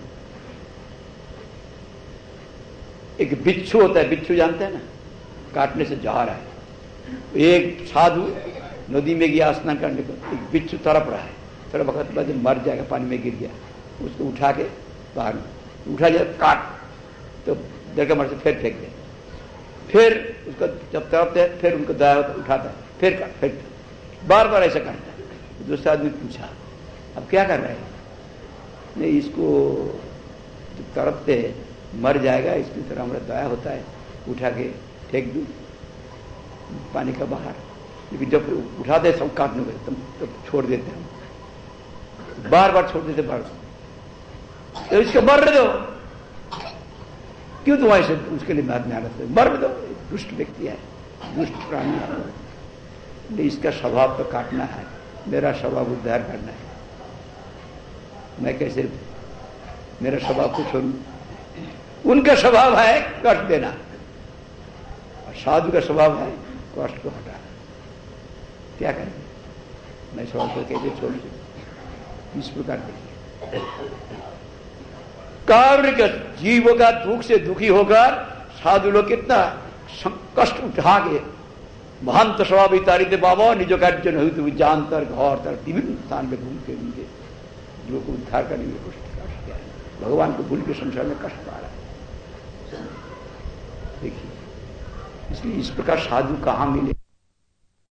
एक बिच्छू होता है, बिच्छू जानते हैं ना, काटने से जहर है। एक साधु नदी में गया स्नान करने को, एक बिच्छू तड़प रहा है, थोड़ा वक्त बाद मर जाएगा, पानी में गिर गया, उसको उठा के बाहर उठा जाए, काट तो दरगाह मर से फिर फेंक दे, फिर उसको जब तड़पते है फिर उनको दाया उठाता है, फिर काट, फिर बार बार ऐसा करता है। दूसरा आदमी पूछा अब क्या कर रहे हैं? नहीं, इसको जब तड़पते मर जाएगा, इसकी तरह हमारा दया होता है, उठा के फेंक दूं पानी का बाहर, लेकिन जब उठाते सब काटने को तब छोड़ देते हम, बार बार छोड़ देते, बार तो इसको मर दो, क्यों तुम ऐसे उसके लिए मेहनत मर दो, दुष्ट व्यक्ति है, दुष्ट प्राणी है, इसका स्वभाव तो काटना है, मेरा स्वभाव उद्धार करना है। मैं कैसे मेरा स्वभाव को छोड़ूं? उनका स्वभाव है कष्ट देना, और साधु का स्वभाव है कष्ट को हटाना। क्या करें? मैं स्वभाव को कैसे छोड़ सकूं? इस प्रकार देखिए, कार्य का जीव का दुख से दुखी होकर साधु लोग कितना कष्ट उठा के महंत स्वभाव तारित बाबा निज कार्य नहीं तो जानतर घर तर विभिन्न स्थान में घूम के उनके जीवों को उद्धार करने में कष्ट किया है। भगवान को भूल के संसार में कष्ट पा रहा है। देखिए, इसलिए इस प्रकार साधु कहाँ मिले?